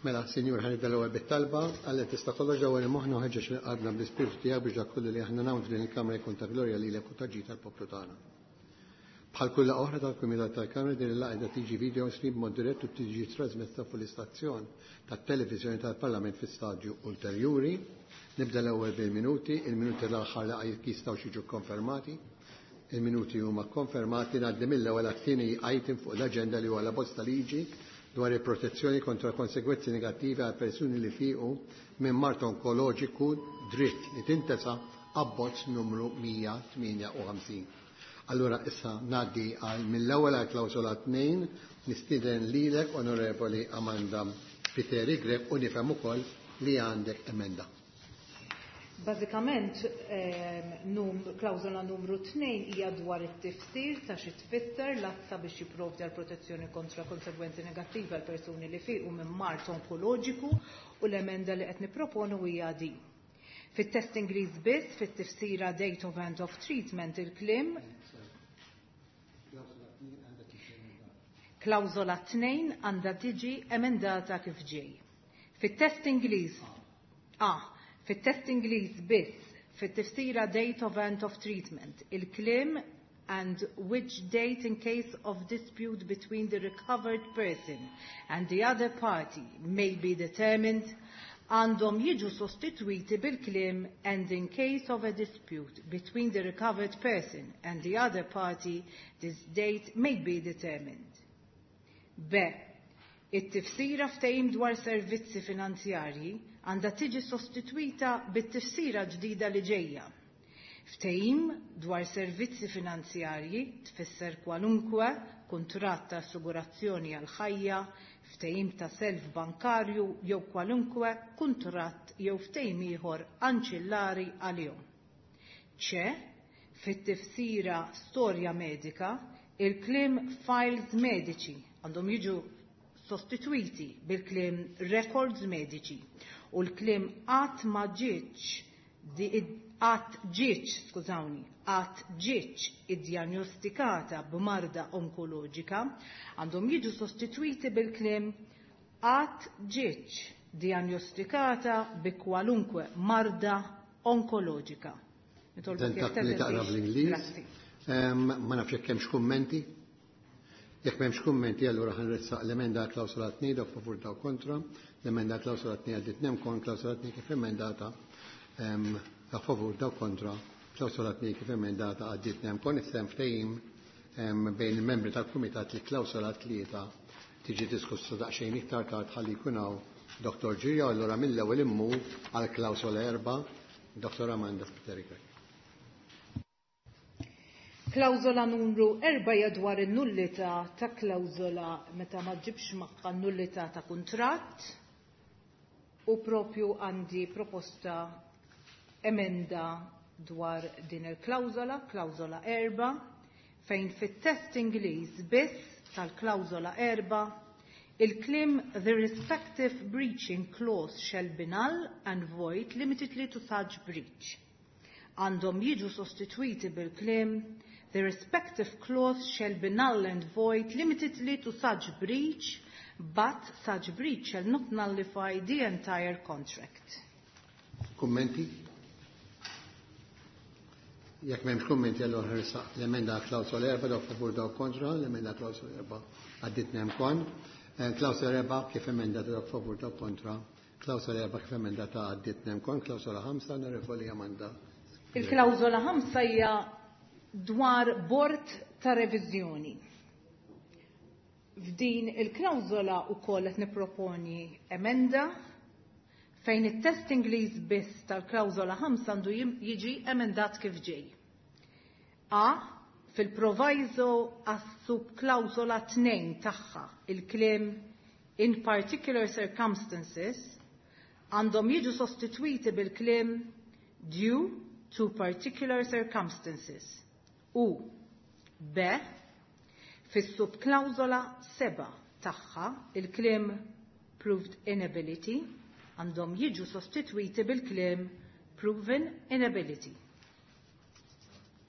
Mela, Sinjur, ħanibda l-ewwel bit-talba għalli tista' kollox ġewwa il-moħħna ħeġġeġ li qalbna bl-ispirtu tiegħek biex dak kollu li aħna nagħmlu f'din il-Kamra jkun ta' glorja lilek u ta' ġid tal-poplu tagħna. Bħal kull oħra tal-Kumitat tal-Kamra din il-laqgħa tiġi video stream mod dirett u tiġi trasmessa fuq l-istazzjon tat-televiżjoni tal-Parlament fi stadju ulterjuri. Nibda l-ewwel bil-minuti, il-minuti l-aħħar laqgħa jistgħu jiġu konfermati. Il-minuti huma konfermati ngħaddi mill-ewwel għat-tieni item fuq l-aġenda li huwa l-abbozz tal-liġi dwar il-protezzjoni kontra konsekwenzi negattivi għal persuni li fiqu minn mart onkoloġiku dritt li tintesa abbozz numru 158. Allura issa ngħaddi għal mill-ewwel għal klawsola 2 nistieden lilek Onorevoli Amanda Piteri Grek u nifhem ukoll li għandek emenda. Bażikament klawżola numru 2 hija dwar it-tifsir ta' xi tfisser l-azza biex jipprovdi għal protezzjoni kontra konsegwenzi negattivi għal persuni li fiqu minn mart onkoloġiku u l-emenda li qed nipproponu hija din. Fit-test Ingliż biss, fit-tifsira date of end of treatment il-kliem klawżola 2 għandha tiġi emendata kif ġej. Fit-test Ingliż Fit-test Ingliż biss, fit-tifsira date of end of treatment, il-kliem and which date in case of dispute between the recovered person and the other party may be determined għandhom jiġu sostitwiti bil-kliem and in case of a dispute between the recovered person and the other party this date may be determined. B. It-tifsira ftehim dwar servizzi finanzjarji għandha tiġi sostitwita bit-tifsira ġdida li ġejja. Ftehim dwar servizzi finanzjarji tfisser kwalunkwe kuntratt ta' assigurazzjoni għal ħajja, ftehim ta' self bankarju jew kwalunkwe kuntratt jew ftehim ieħor anċillari għalihom. C. Fit-tifsira storja medika, il-kliem files mediċi għandhom jiġu sostitwiti bil-kliem records mediċi u l-kliem għat ġietx id-diagnostikata b'marda onkoloġika għandhom jiġu sostitwiti bil-kliem għat ġietx diagnostikata bi kwalunkwe marda onkoloġika. Ma nafx jekk hemmx kummenti. Jekk m'hemmx kummenti, allura ħanressaq l-emenda klawsola 2 dak favur daw kontra, l-emenda klawsola 2 għaddit nemkon, klawsola 2 kif emendata dak favur daw kontra, klawsola 2 kif emendata għaddit nemkon, issem ftehim bejn il-membri tal-Kumitat li klawsola 3 tiġi diskussa daqsxejn iktar tard ħalli jkun hawn Dr. Ġirja, allura mill-ewwel immur għal klawsola 4, Dr. Amanda Piteri Grek. Klawżola numru 4 dwar in-nullità ta' klawżola meta ma ġibx magħha nullità ta' kuntratt u propju għandi proposta emenda dwar din il-klawżola, klawżola 4, fejn fit-test Ingliż biss tal-klawżola 4 il-kliem the respective breaching clause shall be null and void limitedly to such breach. Għandhom jiġu sostitwiti bil-kliem the respective clause shall be null and void limitedly to such breach, but such breach shall not nullify the entire contract. Kummenti? Jekk m'hemmx kummenti allura ħarsaq l-emenda klawsola 4 daw favur daw kontra, l-emenda klawsola 4 għaddit nemkon. Klawsola 4 kif emendata daw favur daw kontra, klawsola 4 kif emendata għaddit nemkon, klawsola 5 Onorevoli Amanda. Il-klawżola 5 hija dwar bord ta' reviżjoni. F'din il-klawżola wkoll qed nipproponi emenda fejn it-test Ingliż biss tal-klawżola 5 għandu jiġi emendat kif ġej. A. Fil-proviso għas-subklawżola 2 tagħha il-kliem in particular circumstances għandhom jiġu sostitwiti bil-kliem due to particular circumstances. U B. Fis-subklawżola 7 tagħha il-kliem proved inability għandhom jiġu sostitwiti bil-kliem proven inability.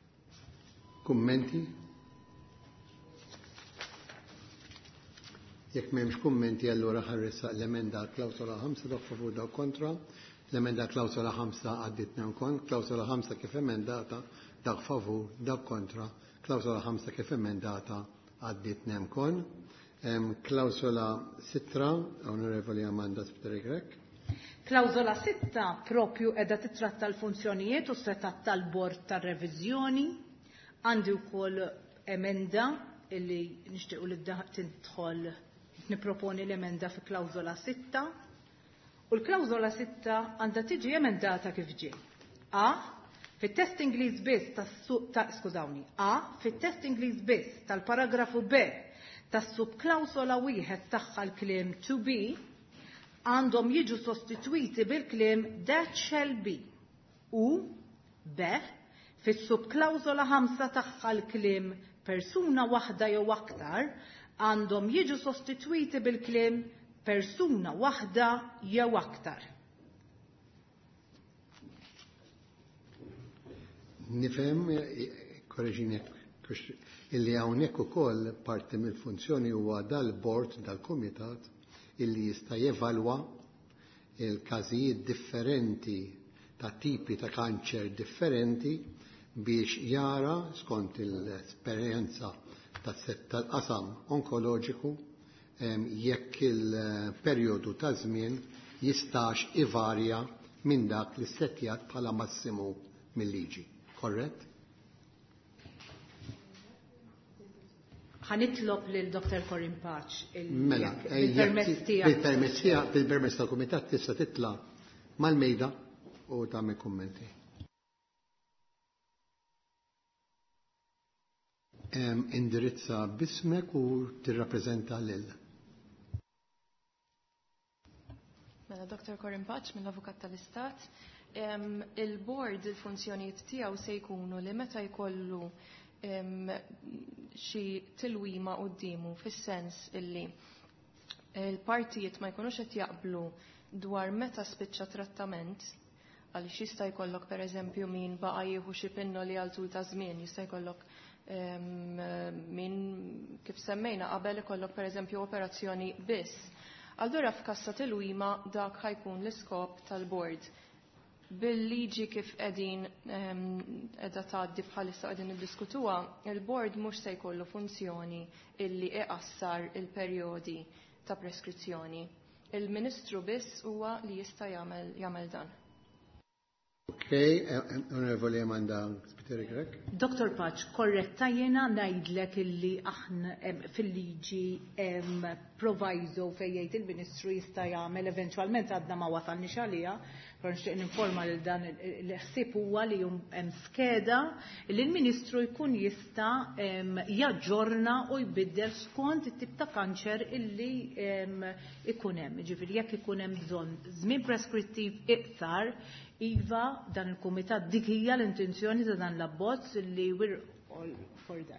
Kummenti? Jekk m'hemmx kummenti allura ħarressaq l-emenda klawsola 5 dak favur daw kontra. L-emenda klawsola 5 għaddit kon, klawsola 5 kif emendata dak favur dak kontra. Klawsola 5 kif emendata għaddit kon. Klawsola 6, Onorevoli Amanda Spiteri Grek. Klawżola 6 propju edha titratta l-funzjonijiet u setat tal-bord tar-reviżjoni. Għandi wkoll emenda illi nixtiequ li tidħol nipproponi l-emenda fi klawżola 6. U l-klawżola 6 għandha tiġi emendata kif ġie. A. Fit-test Ingliż biss fit-test Ingliż biss tal-paragrafu B tas-subklawżola 1 tagħha l-kliem to be għandhom jiġu sostitwiti bil-kliem that shall be. U B. Fis-subklawżola 5 tagħha l-kliem persuna waħda jew aktar għandhom jiġu sostitwiti bil-kliem persuna waħda jew aktar. Nifhem, korreġini illi hawnhekk ukoll parti mill-funzjoni huwa dal-bord dal-kumitat illi jista' jevalwa il-każijiet differenti ta' tipi ta' kanċer differenti biex jara skont l-esperjenza tal-qasam onkoloġiku jekk il-perjodu ta' żmien jistax ivarja minn dak li settjat bħala massimu mill-liġi. Korrett? Ħanitlob lil Dr. Corin Patch Mela, bil-permess tal-Kumitat tista' titla' mal-mejda u tagħmel kummenti. Indirizza bismek u tirrappreżenta lil. Mela Dr. Corin Patch mill-Avukat tal-Istat. Il-board il-funzjonijiet tiegħu se jkunu li meta jkollu xi tilwima qudiemu fis-sens illi il-partijiet ma jkunux qed jaqblu dwar meta spiċċa trattament għaliex jista' jkollok pereżempju min baqa' jieħu xi pinnoli għal tul ta' żmien, jista' jkollok min kif semmejna qabel ikollok pereżempju operazzjoni biss. Allura f'kassa tilwima dak ħajkun l-iskop tal-bord. Bil-liġi kif qegħdin qiegħda tgħaddi bħalissa qegħdin niddiskutuha, il-bord mhux se jkollu funzjoni illi iqassar il-perjodi ta' preskrizzjoni. Il-Ministru biss huwa li jista' jagħmel dan. Okay, Onorevoli Amanda Spiteri Grek. Dr. Patch, korretta jiena ngħidlek illi aħna fil-liġi proviso fejn jgħid il-Ministru jista' jagħmel eventwalment għadna ma wasalniex għaliha, però nixtieq ninforma lil dan il-ħsieb huwa li hemm skeda li l-Ministru jkun jista' jaġġorna u jbiddel skont it-tip ta' kanċer illi ikun hemm. Ġifieri jekk ikun hemm bżonn żmien preskrittiv iqsar, iva dan il-kumitat dik hija l-intenzjoni ta' dan l-abbozz li we're all for that.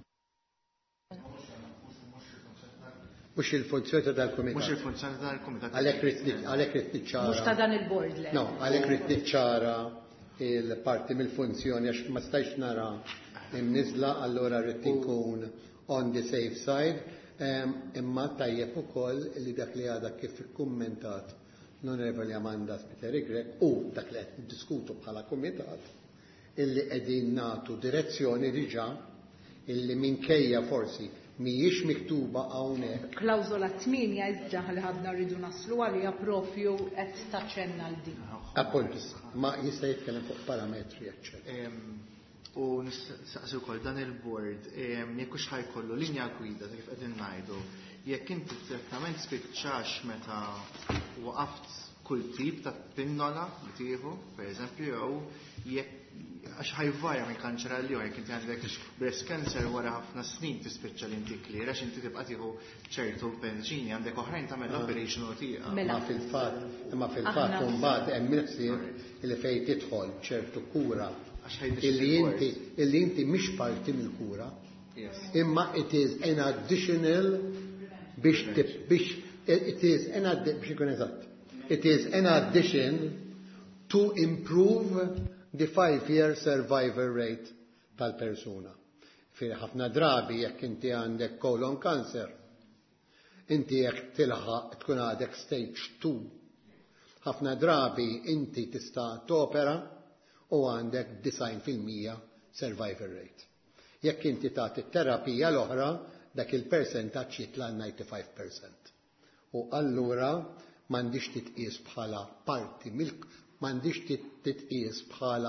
Mux il-funzjoni ta' dal-kumitat. Mux il-funzjoni ta' dal-kumitat. Għalek ċara. Mux ta' dan il-bord le. No, għalek ċara il-parti mill-funzjoni għax ma stajx nara imnizla, allora rrid inkun on the safe side, imma tajjeb ukoll li dak li għadha kif ikkummentat l-Onorevoli Amanda Spiteri Grek u dak li qed niddiskutu bħala kumitat illi qegħdin nagħtu direzzjoni diġà illi minkejja forsi mhijiex miktuba hawnhekk. Klawżola 8 iżda li ħadna rridu naslu għalija propju qed taċċenna l din. Appunt, ma jista' jitkellem fuq parametri eċċetera. U nistaqsi wkoll dan il-bord jekk hux ħajkollu linja gwida kif qegħdin ngħidu, jekk inti trattament spiċċax meta waqaft kull tip ta' pinnola li tieħu, pereżempju, jew jekk għax ħajvarja minn kanċer għal jekk inti għandek breast cancer wara ħafna snin tispiċċa li inti klir għax inti tibqa' tieħu ċertu mediċini għandek oħrajn tagħmel operation u tieqa. Imma fil-fatt imbagħad hemm missier li fejn tidħol ċertu kura illi inti mhix parti mill-kura, imma it is an additional it is an addition to improve the 5-year survival rate tal-persuna. Fi ħafna drabi jekk inti għandek colon cancer, Inti jekk tilħaq tkun għadek stage 2. Ħafna drabi inti tista' topera u għandek 90% survival rate. Jekk inti tagħti terapija l-oħra, dak il-percentaġġ jitla 95%. U allura m'għandix titqies bħala parti m'għandix titqies bħala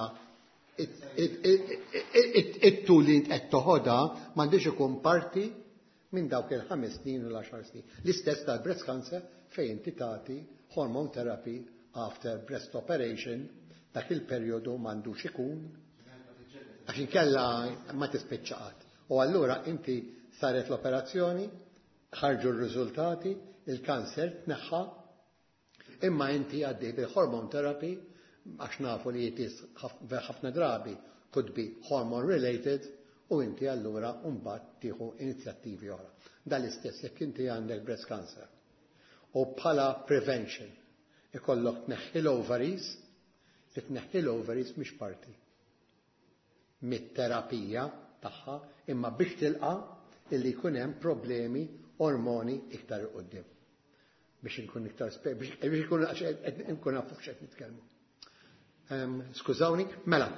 it-tul li qed toħodha m'għandix ikun parti minn dawk il-5 snin u l-10 snin. L-istess tal-breast cancer fejn inti tagħti hormone therapy after breast operation, dak il-perjodu m'għandux ikun għax inkella ma tispiċċaqat. U allura inti saret l-operazzjoni, ħarġu r-riżultati, il-kanser tneħħa, imma inti għaddej bil-hormone therapy għax nafu li jitis ħafna drabi could be hormone related u inti allura mbagħad tieħu inizjattivi oħra. Dal-istess jekk inti għandek breast cancer u bħala prevention ikollok tneħħi l-ovaries, tneħħi l-ovaries mhix parti mit-terapija tagħha imma biex tilqa' illi jkun hemm problemi ormoni iktar qudiem. Biex inkun iktar biex ikun nkun nafu x'qed nitkellmu. Skużawni, mela.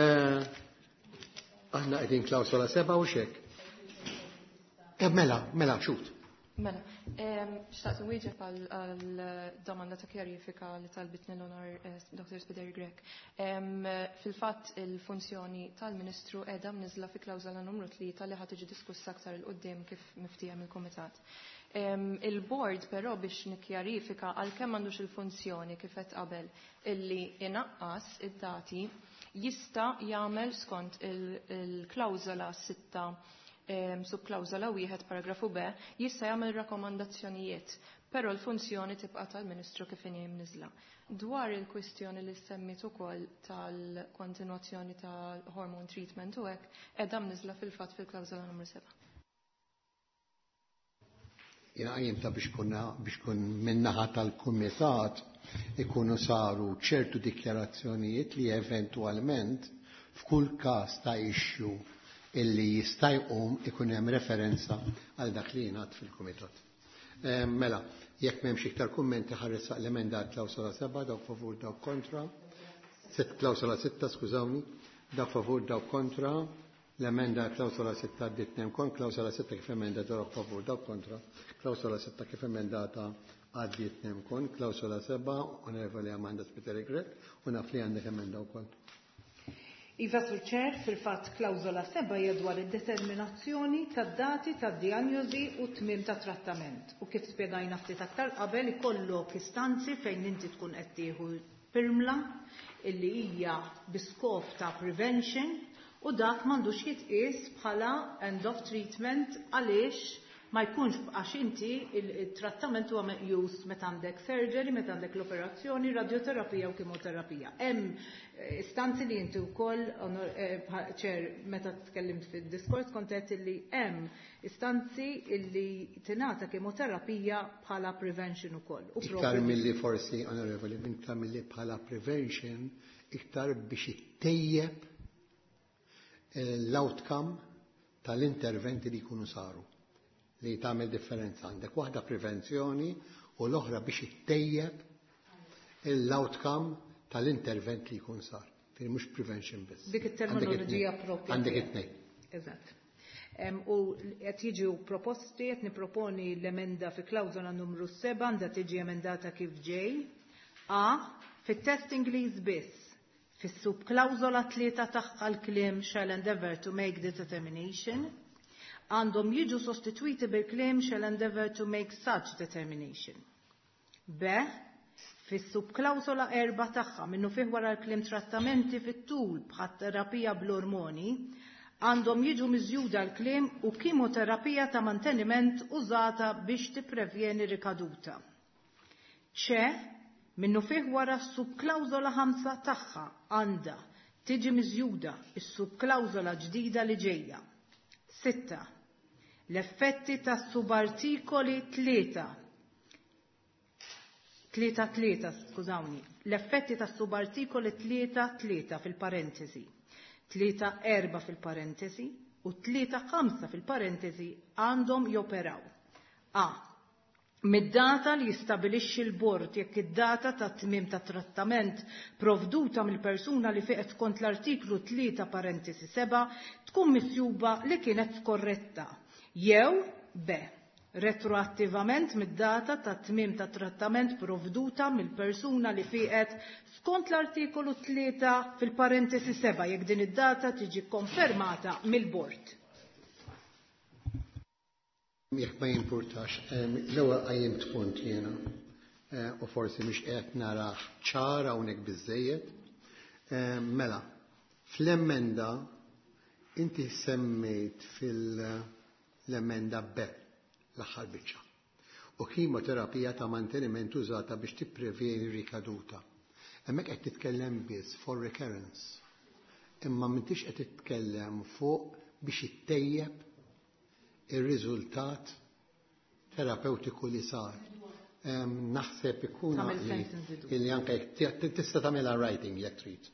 Aħna qegħdin klawsola 7 u xek. Mela, xut. Mela, xtaqt nwieġeb għal-domanda ta' kjarifika li talbitni l-onar Dr. Spideri Grek. Fil-fatt il-funzjoni tal-Ministru edha mniżla fi klawżola numru 3 li ħad tiġi diskussa aktar il-qoddim kif miftijem il-Komitat. Il-Board però biex nikkjarifika għal-kemm m'għandux il-funzjoni kif qed qabel illi inaqqas id-dati jista' jagħmel skont il-klawżola 6 subklawżola 1 paragrafu B jista' jagħmel rakkomandazzjonijiet, però l-funzjoni tibqa' tal-Ministru kif inhi mniżla. Dwar il-kwistjoni li semmit ukoll tal-kontinwazzjoni tal-hormone treatment u hekk qiegħda mniżla fil-fatt fil-klawżola numru 7. Jina biex kun minnaħa tal-Kumitat ikunu saru ċertu dikjarazzjonijiet li eventualment f'kull każ ta' issue illi jista' jqum ikun hemm referenza għal dak li jingħad fil-Kumitat. Mela, jekk m'hemmx iktar kummenti ħares l-emenda klawsola 7 dawk favur dawk kontra. Klawsola 6, skużawni, dawk favur dawk kontra. L-emenda klawsola 6 għaddit kon, klawsola 6 kif emenda dawk favur dawk kontra. Klawsola 6 kif emendata għaddit kon, klawsola 7 onorevoli Amanda Spiteri Grek u naf li għandek emenda wkoll. Iva Surċer, fil-fatt klawżola 7 hija dwar id-determinazzjoni tad-dati tad-dijanjosi u tmiem ta' trattament. U kif spjegajna ftit aktar qabel ikollok istanzi fejn inti tkun qed tieħu pirmla illi hija biskop ta' prevention u dak m'għandux jitqies bħala end of treatment għaliex ma jkunx għax inti il-trattament huwa meqjus meta għandek surgery, meta għandek l-operazzjoni, radioterapija u kemoterapija. Hemm istanzi li inti wkoll ċer meta tkellimt fid-diskors kont qed li hemm istanzi li tingħata kemoterapija bħala prevention ukoll. Iktar milli forsi onorevoli, iktar milli bħala prevention, iktar biex ittejjeb l-outcome tal-interventi li jkunu saru. Li tagħmel differenza għandek waħda prevenzjoni u l-oħra biex ittejjeb l-outcome tal-intervent li jkun sar. Mhux prevention biss. Dik it-terminoloġija propja. Għandek it-tnejn. Eżatt. U qed jiġu proposti qed nipproponi l-emenda fi klawżola numru 7 għandha tiġi emendata kif ġej. A. Fit-test Ingliż biss. Fis-subklawżola 3 tagħha l-kliem shall endeavour to make the determination. Għandhom jiġu sostitwiti bil-kliem shall endeavour to make such determination. B. Fis-subklawżola 4 tagħha minnu fih wara l-kliem trattamenti fit-tul bħat terapija bl-ormoni għandhom jiġu miżjuda l-kliem u kimoterapija ta' manteniment użata biex tipprevjeni rikaduta. C. Minnu fih wara s-subklawżola 5 tagħha għandha tiġi miżjuda is-subklawżola ġdida li ġejja. 6. L-effetti ta' subartikoli 3, skużawni. L-effetti ta' subartikoli 3 fil-parentesi, 3-4 fil-parentesi u 3-5 fil-parentesi għandhom joperaw. A. mid-data li jistabilixxi l-bord jekk id-data ta' tmiem ta' trattament provduta mill-persuna li fiqet kont l-artiklu 3 parentesi 7 tkun misjuba li kienet skorretta. Jew B. Retroattivament mid-data ta' tmiem ta' trattament provduta mill-persuna li fiqet skont l-artikolu 3 fil-parentesi 7 jekk din id-data tiġi konfermata mill-bord. Jekk ma jimpurtax, l-ewwel qajjimt punt jiena u forsi mhux qed naraħ ċara hawnhekk biżżejjed. Mela, fl-emenda inti semmejt fil-emenda B l-aħħar biċċa. U kemoterapija ta' manteniment użata biex tipprevjeni rikaduta. Hemmhekk qed titkellem biss for recurrence. Imma m'intix qed titkellem fuq biex ittejjeb ir-riżultat terapeutiku li sar. Naħseb ikun li anke tista' tagħmilha writing jekk trid.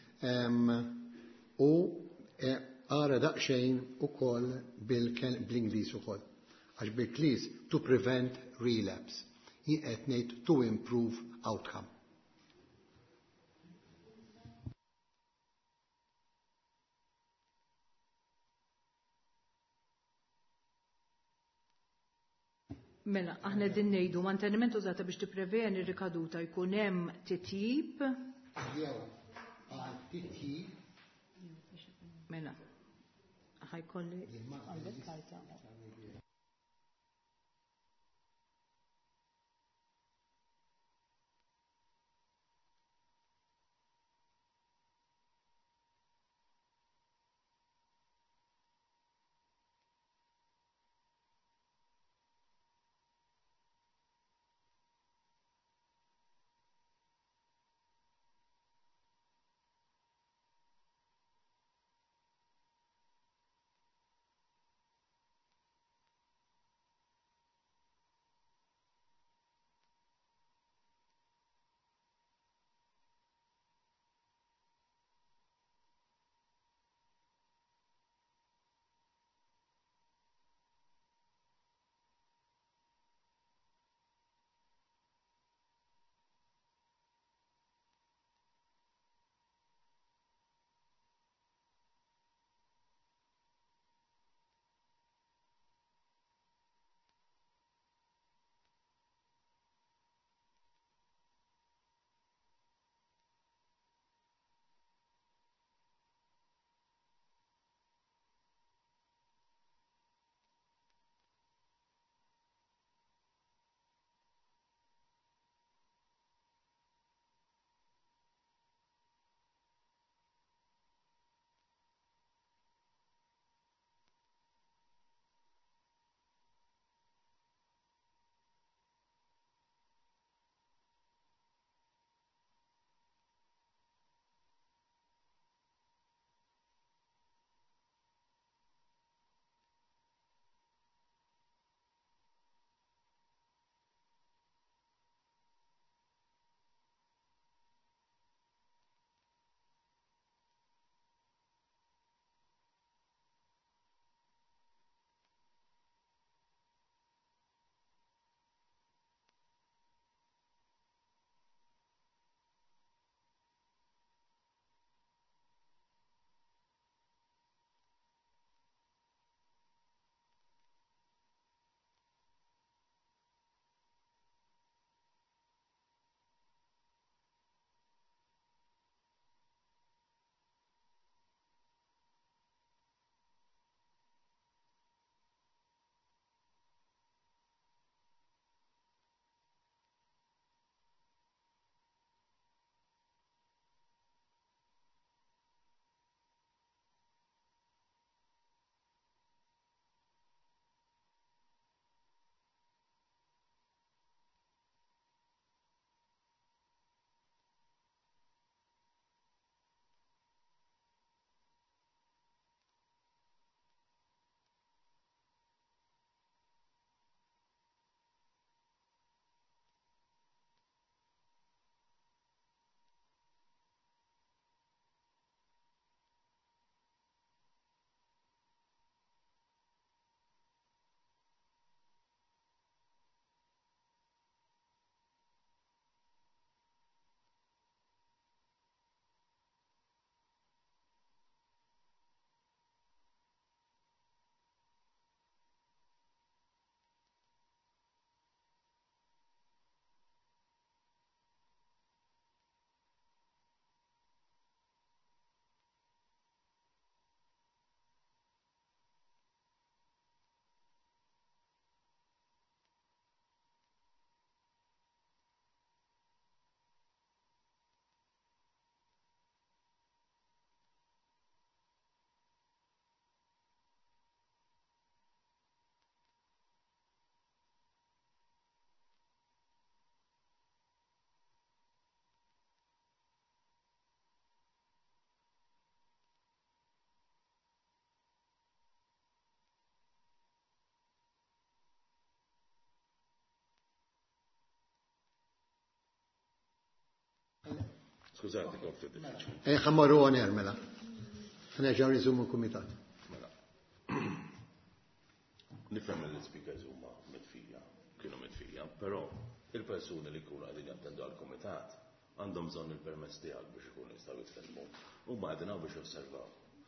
U ara daqsxejn ukoll bl-Ingliż ukoll. Għax bil-Ingliż to prevent relapse. Jien qed ngħid to improve outcome. Mela, aħna din ngħidu manteniment użata biex tippreveni r-rikaduta jkun hemm titjib. Jew titjib. Mela, ħajkolli għandek karta. Skużati, konflitt diffiċli. Ħammorru għoner mela. Ħanerġaw riżumu l-kumitat. Mela. Nifhem l-speakers huma kienu mitfija, però il-persuni li jkunu qegħdin jattendu għall-kumitat għandhom bżonn il-permess tiegħek biex ikunu jistgħu jitkellmu. Huma qegħdin hawn biex josservaw.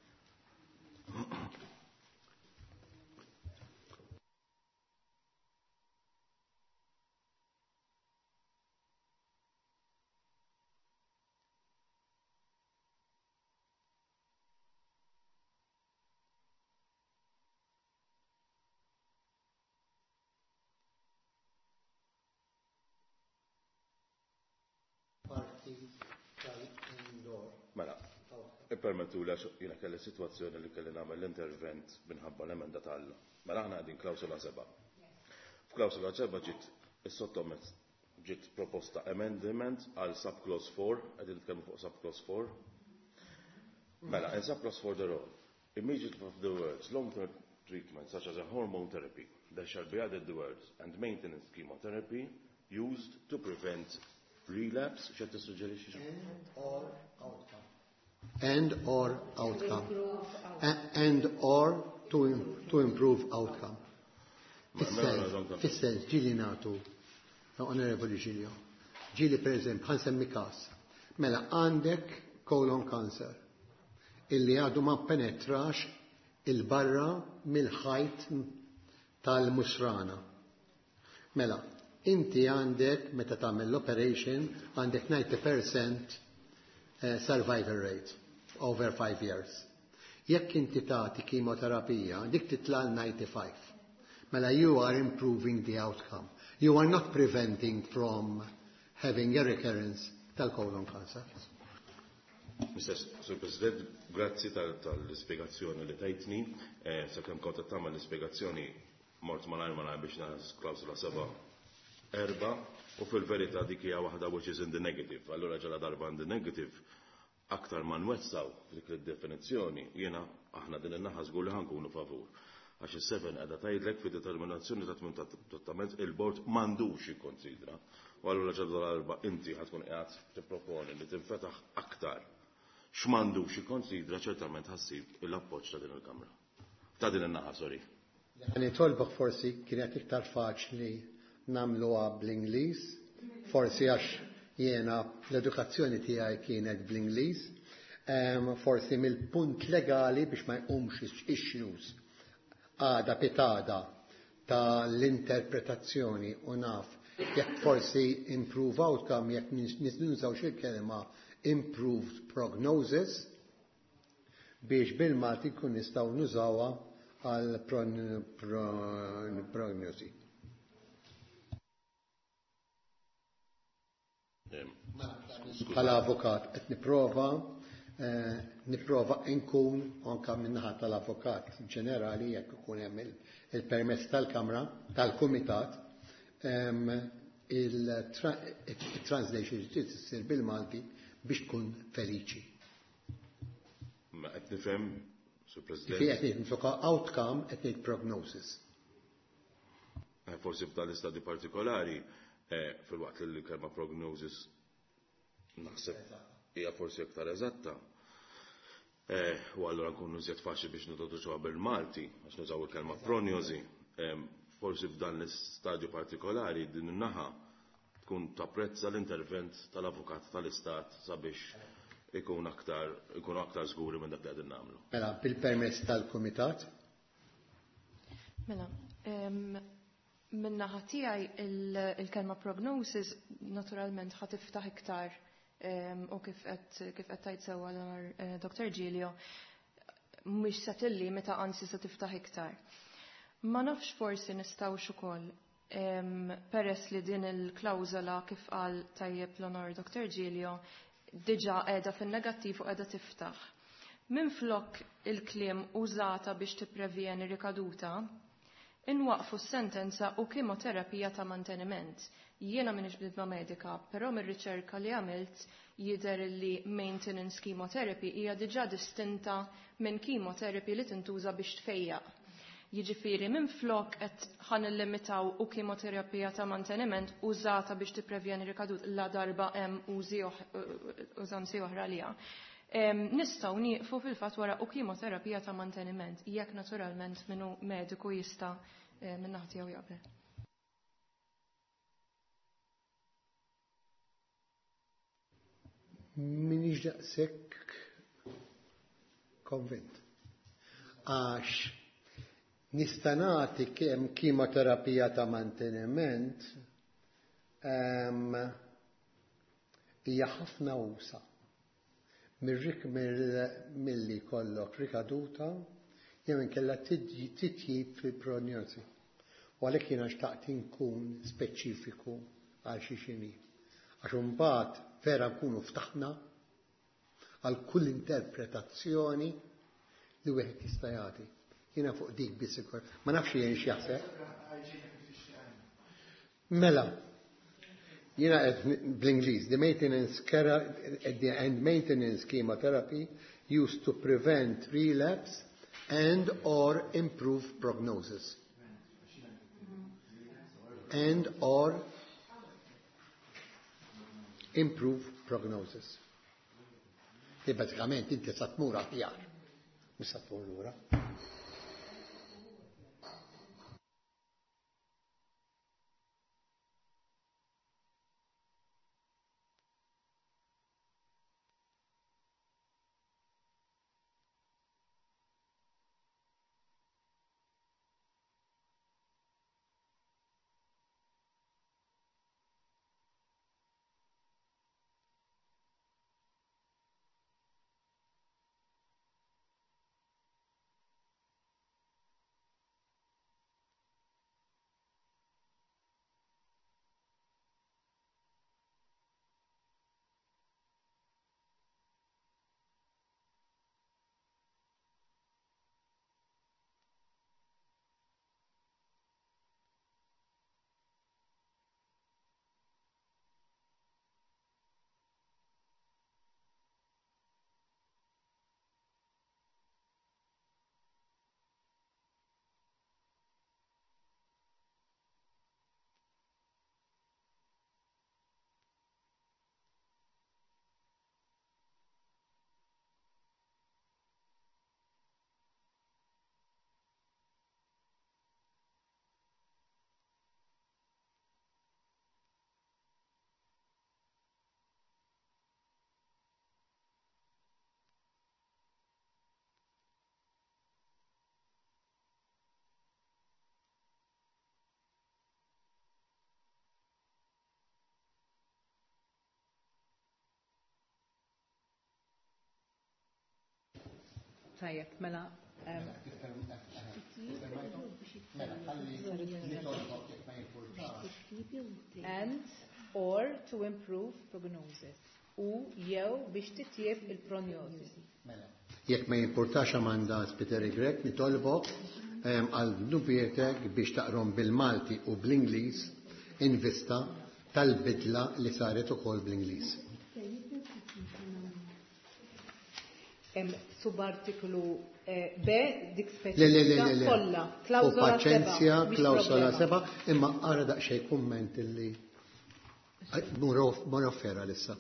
Mela, permettu li jiena kelli sitwazzjoni li kelli nagħmel l-intervent minħabba l-emenda tal. Mela aħna qegħdin klawsola 7. F'klawsola 7 ġiet proposta amendment għal subclause 4, qegħdin nitkellmu fuq subclause 4. Mela, in subclause 4 the role. Immediately of the words long-term treatment such as a hormone therapy, there shall be added the words and maintenance chemotherapy used to prevent relapse. X'qed tissuġġerixxi? And or outcome. And or to improve outcome. Fisser, ġili natu, onorevoli Ġilio. Ġili per eżempju, ħansemmi kas. Mela għandek colon cancer. Illi għadu ma penetrax il-barra mill-ħajt tal-musrana. Mela, inti għandek, meta tagħmel l-operation, għandek 90% survival rate over 5 years. Jekk inti tagħti kemoterapija, dik titla' 95. Mela you are improving the outcome. You are not preventing from having a recurrence tal-colon cancer. Mr. President, grazzi tal-ispiegazzjoni li tajtni. Sakemm kont qed tagħmel l-ispiegazzjoni mort malajr biex naħas klawsola 7-4 u fil-verità dik hija waħda which is in the negative. Allura ġala darba in the negative aktar ma nwessaw dik id-definizzjoni jiena aħna din in-naħa żgur li ħankunu favur. Għax is-7 qiegħda tgħidlek fid-determinazzjoni ta' trattament il-bord m'għandux jikkonsidra. U allura ġala darba inti ħadkun qiegħed tipproponi li tinfetaħ aktar x'm'għandux jikkonsidra ċertament ħassib l-appoġġ ta' din il-Kamra. Ta' din in-naħa, sorry. Nitolbok forsi kienet iktar faċli nagħmluha bl-Ingliż, forsi għax jiena l-edukazzjoni tiegħi kienet bl-Ingliż, forsi mill-punt legali biex ma jqumx issues għada pitada ta' l-interpretazzjoni u naf jekk forsi improve outcome jekk nisnużaw xil-kelma improved prognosis biex bil-Malti kun nistgħu nużawha għal prognosi. Bħala avukat qed nipprova nkun anke min-naħa tal-avukat ġenerali jekk ikun hemm il-permess tal-Kamra tal-Kumitat il-translation ġiet issir bil-Malti biex tkun feliċi. Ma qed nifhem, Sur President. Fi qed niffoka outcome qed ngħid prognosis. Forsi f'dan l-istadju partikolari fil-waqt li l-kelma prognosis naħseb hija forsi aktar eżatta. U allura nkunu żjed faċli biex nintroduċuha bil-Malti għax nużaw il-kelma prognosi. Forsi f'dan l-istadju partikolari din in-naħa tkun tapprezza l-intervent tal-Avukat tal-Istat sabiex ikunu aktar żguri minn dak li qegħdin nagħmlu. Mela bil-permess tal-Kumitat? Mela, min-naħa tiegħi il-kelma prognosis naturalment ħad tiftaħ iktar u kif qed tgħid sewwa Dr. Ġilio mhix se tilli meta anzi se tiftaħ iktar. Ma nafx forsi nistgħux ukoll peress li din il-klawżola kif qal tajjeb l-onor Dr. Ġilio diġà qiegħda fin-negattiv u qiegħda tiftaħ. Minflok il-kliem użata biex tipprevjeni rikaduta, inwaqfu s-sentenza u kemoterapija ta' manteniment. Jiena m'iniex bnidma medika, però mir-riċerka li għamilt jidher li maintenance chemotherapy hija diġà distinta minn chemotherapy li tintuża biex tfejjaq. Jiġifieri minflok qed ħan illimitaw u kemoterapija ta' manteniment użata biex tipprevjeni rikadut la darba hemm użanzi oħra liha. Nistgħu nieqfu fil-fatt wara u kemoterapija ta' manteniment jekk naturalment minnu mediku jista' minn naħa tiegħu jaqbel. Minix daqshekk konvint. Għax nista' nagħti kemm kemoterapija ta' manteniment hija ħafna usa. Milli kollok rikaduta jew inkella titjib fil-prognosi. U għalhekk jiena xtaqt inkun speċifiku għal xi xini. Għax imbagħad vera nkunu ftaħna għal kull interpretazzjoni li wieħed jista' jagħti. Jiena fuq dik bisikur. Ma nafx jien x'jaħseb. Mela, jiena qed bl-Ingliż, the maintenance chemotherapy used to prevent relapse and or improve prognosis. And or improve prognosis. Li bażikament inti sa tmur aħjar, mhux sa tmur lura. Tajjeb, mela. And or to improve prognosis. U jew biex titjieb il-prognosis. Jekk ma jimpurtax Amanda Spiteri Grek, nitolbok għal dubietek biex taqrom bil-Malti u bl-Ingliż invista tal-bidla li saret ukoll bl-Ingliż. Subartiklu B dik speċifika kollha, klawżola 7. Klawżola 7, imma ara daqsxejn kumment illi mur offera lissa.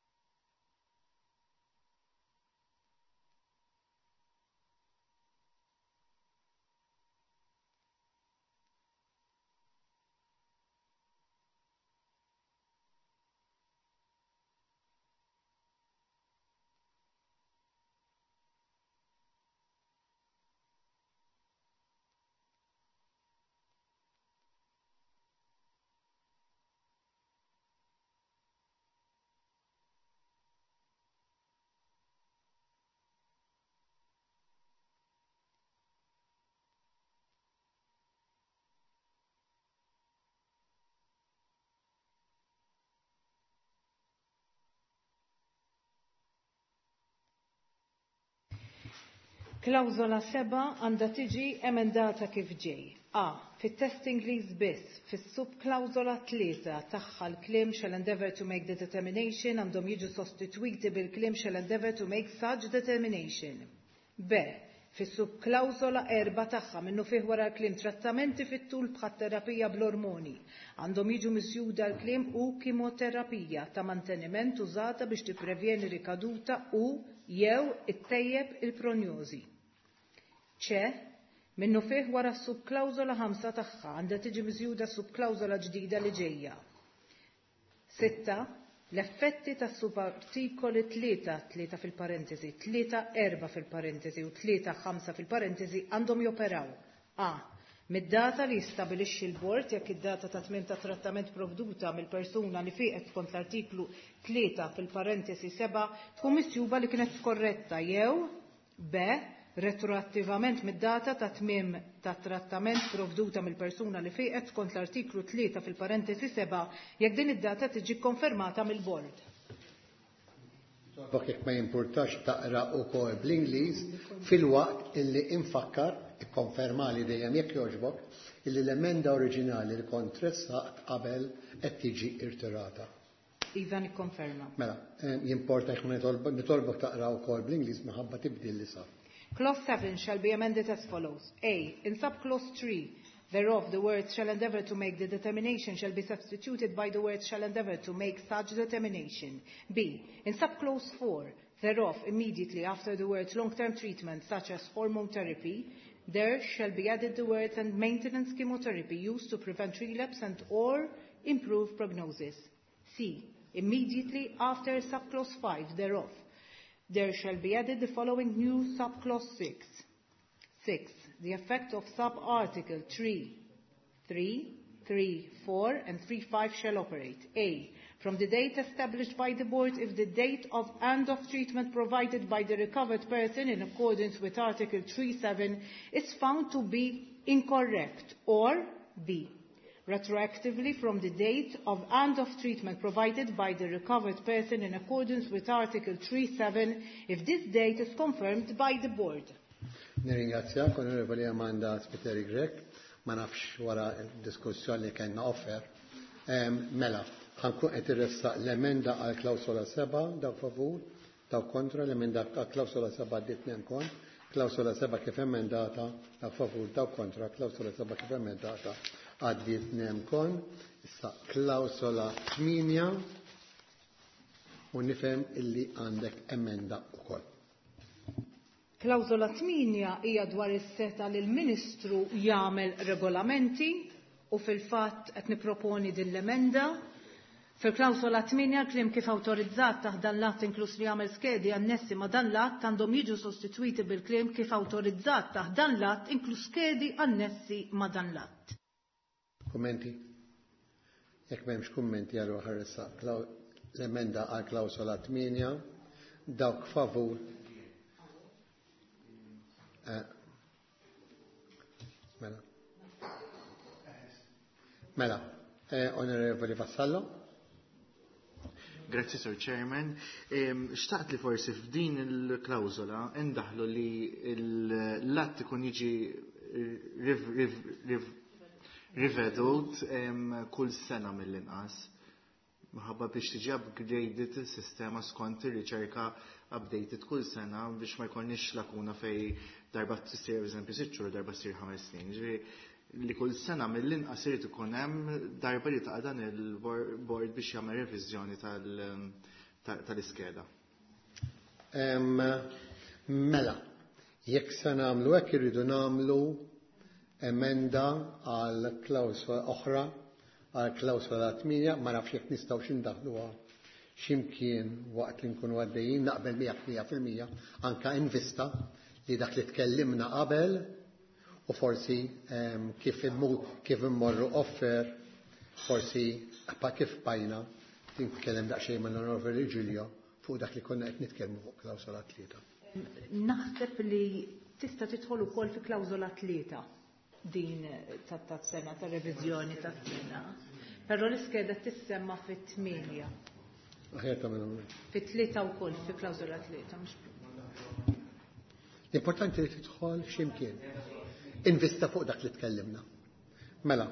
Klawżola 7 għandha tiġi emendata kif ġej. A. Fit-test Ingliż biss, fis-subklawżola 3 tagħha l-kliem shall endeavour to make the determination għandhom jiġu sostitwiti bil-kliem shall endeavour to make such determination. B. Fis-subklawżola 4 tagħha minnu fih wara l-kliem trattamenti fit-tul bħat terapija bl-ormoni għandhom jiġu misjuda l-kliem u kimoterapija ta' manteniment użata biex tipprevjeni rikaduta u jew ittejjeb il-pronjosi. ċe, minnu fih wara s-subklawżola 5 tagħha għandha tiġi miżjuda subklawżola ġdida li ġejja. 6. L-effetti ta' subartikoli 3 fil-parentesi, 3-4 fil-parentesi u 3-5 fil-parentesi għandhom joperaw. A. Mid-data li jistabilixxi l-bord jekk id-data ta' tmiem ta' trattament provduta mill-persuna li fieqet skont l-artiklu 3 fil-parentesi 7 tkun misjuba li kienet skorretta jew B. Retroattivament mid-data ta' tmiem ta' trattament provduta mill-persuna li fieqet skont l-artiklu 3 fil-parentesi 7 jekk din id-data tiġi konfermata mill-bord. Jekk ma jimpurtax taqra wkoll bl-Ingliż fil-waqt illi infakkar ikkonferma li dejjem jekk jogħġbok illi l-emenda oriġinali li kont tressaqt qabel qed tiġi irtirata. Iva nikkonferma. Mela, jimporta jekk nitolbok taqra wkoll bl-Ingliż minħabba tibdil li sar. Clause 7 shall be amended as follows. A. In subclause 3 thereof, the words shall endeavour to make the determination shall be substituted by the words shall endeavour to make such determination. B. In subclause 4 thereof, immediately after the words long-term treatment such as hormone therapy, there shall be added the words and maintenance chemotherapy used to prevent relapse and or improve prognosis. C. Immediately after subclause 5 thereof, there shall be added the following new subclause 6. 6. The effect of sub-article 3, 4, and 3.5 shall operate. A. From the date established by the board if the date of end of treatment provided by the recovered person in accordance with Article 3.7 is found to be incorrect, or B. Retroactively from the date of end of treatment provided by the recovered person in accordance with Article 3.7 if this date is confirmed by the board. Nirringrazzjak, Onorevoli Amanda Spiteri Grek, ma nafx wara diskussjoni li kellna offer. Mela, ħankun qed irressaq l-emenda għal klawsola 7 daw favur, daw kontra l-emenda għal klawsola 7 għaddit kon, klawsola 7 kif emendata daw favur, daw kontra, klawsola 7 kif emendata għaddit kon, issa klawsola 8 u nifhem illi għandek emenda ukoll. Klawżola 8 hija dwar is-seta li l-Ministru jagħmel regolamenti u fil-fatt qed nipproponi din l-emenda. Fil-klawżola 8 kliem kif awtorizzat taħt dan l-att inkluż li jagħmel skedi annessi ma' dan l-att għandhom jiġu sostitwiti bil-kliem kif awtorizzat taħt dan l-att inkluż skedi annessi ma' dan l-att. Kummenti? Jekk m'hemmx kummenti għal ħarressa l-emenda għal klawżola 8 dawk favur. Mela, Onorevoli Vassallo. Grazie, Sir Chairman. Xtaqt li forsi f'din il-klawzola indaħlu li l-att ikun jiġi rivedut kull sena mill-inqas. Maħabba biex tiġi upgraded il-sistema skont ir-riċerka updated kull sena biex ma jkollniex lakuna fej darba tsir eżempju 6 xhur darba tsir 5 snin. Li kull sena mill-inqas irid ikun hemm darba li ta' dan il-board biex jagħmel reviżjoni tal-iskeda. Mela, jekk se nagħmlu hekk irridu nagħmlu emenda għal klawsola oħra għal klawsola 8 ma nafx jekk nistgħu x'indaħluha x'imkien waqt li nkunu għaddejjin naqbel 100% anke invista li dak li tkellimna qabel u forsi kif immorru offer forsi kif bajna tinkellem daqsxejn mal-Onorevoli Giulio fuq dak li konna qed nitkellmu fuq klawsola 3. Naħseb li tista' tidħol ukoll fi klawsola 3 din tat-sena ta' reviżjoni tas-sena. Però l-iskeda tissemma fit-8. Fit-3 wkoll fi klawsola 3 mhux. L-importanti li tidħol x'imkien. Investa fuq dak li tkellimna. Mela.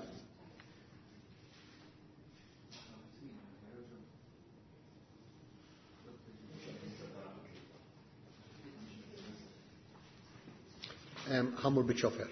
ħamur biċ-ċofer.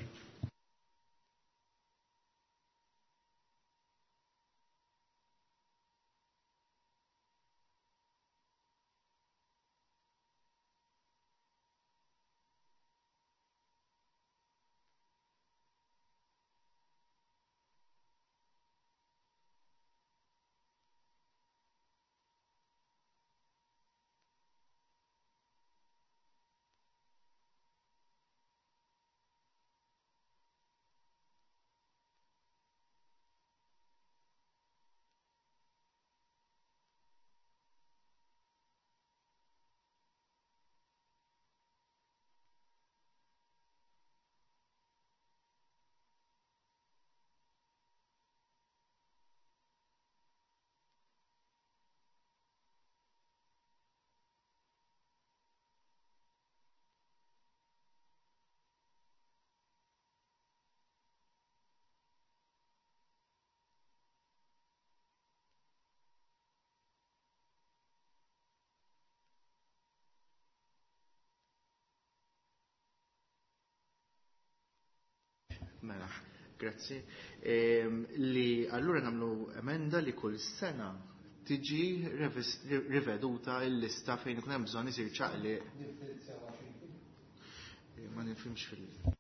Mela, grazzi. Li allura namlu emenda li kull sena tiġi riveduta il-lista fejn ikun hemm bżonn isir ċaqli. Ma nifhimx fil-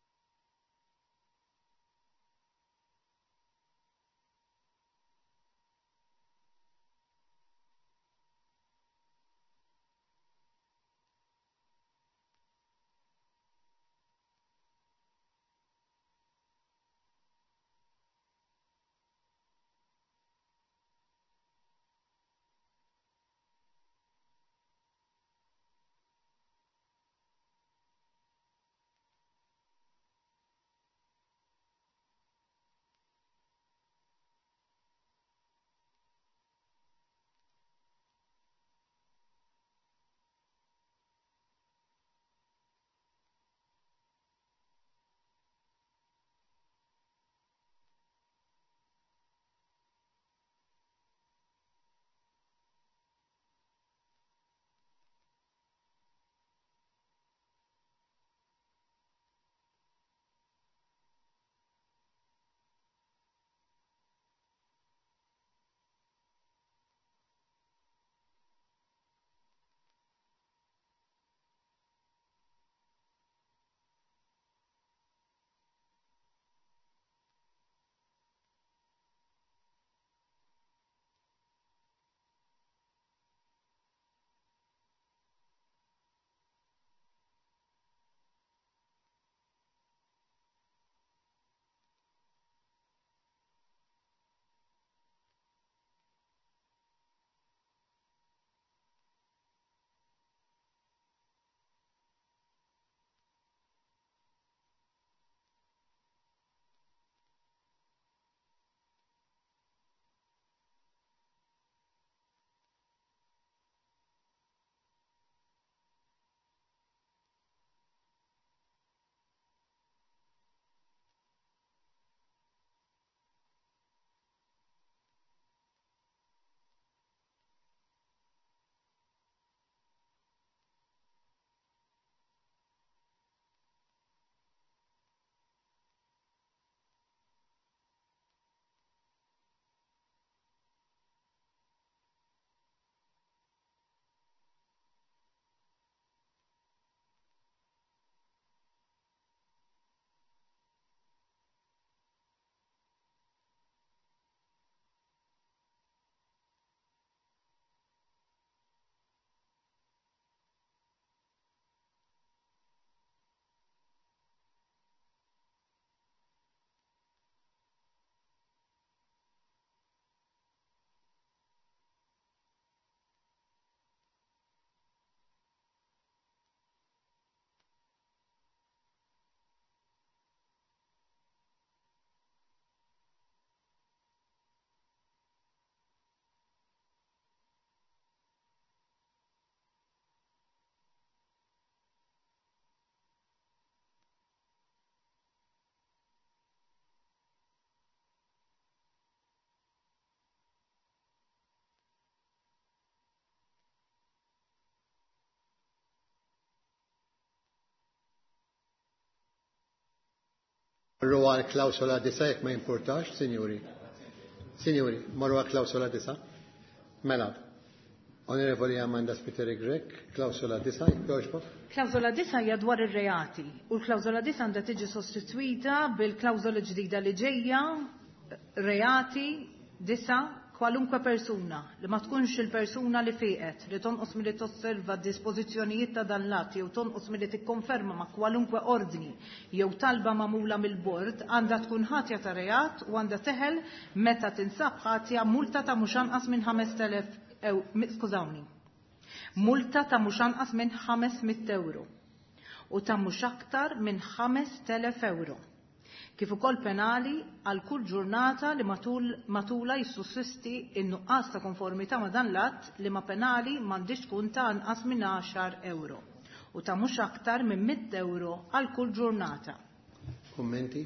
Marru għal klawsola 9 jekk ma importax, sinjuri. Sinjuri, marru għal klawsola 9. Mela. Onorevoli Amanda Spiteri Grek, klawsola 9, jogħġbok. Klawzola 9 hija dwar ir-reati u l-klawzola 9 għandha tiġi sostitwita bil-klawzola ġdida li ġejja reati 9 kwalunkwe persuna li ma tkunx il-persuna li fieqet li tonqos milli tosserva d-dispożizzjonijiet ta' dan l-att jew tonqos milli tikkonferma ma' kwalunkwe ordni jew talba magħmula mill-bord għandha tkun ħatja ta' reat u għandha teħel meta tinsab ħatja multa ta' mhux anqas minn 5,000 skużawni. Multa ta' mhux anqas minn 500 euro u ta' mhux aktar minn 5,000 euro. Kif ukoll penali għal kull ġurnata li matula jissussisti in-nuqqas ta' konformità ma' dan l-att li ma' penali m'għandix tkun ta' anqas minn 10 euro u ta' mhux aktar minn 100 euro għal kull ġurnata. Kummenti?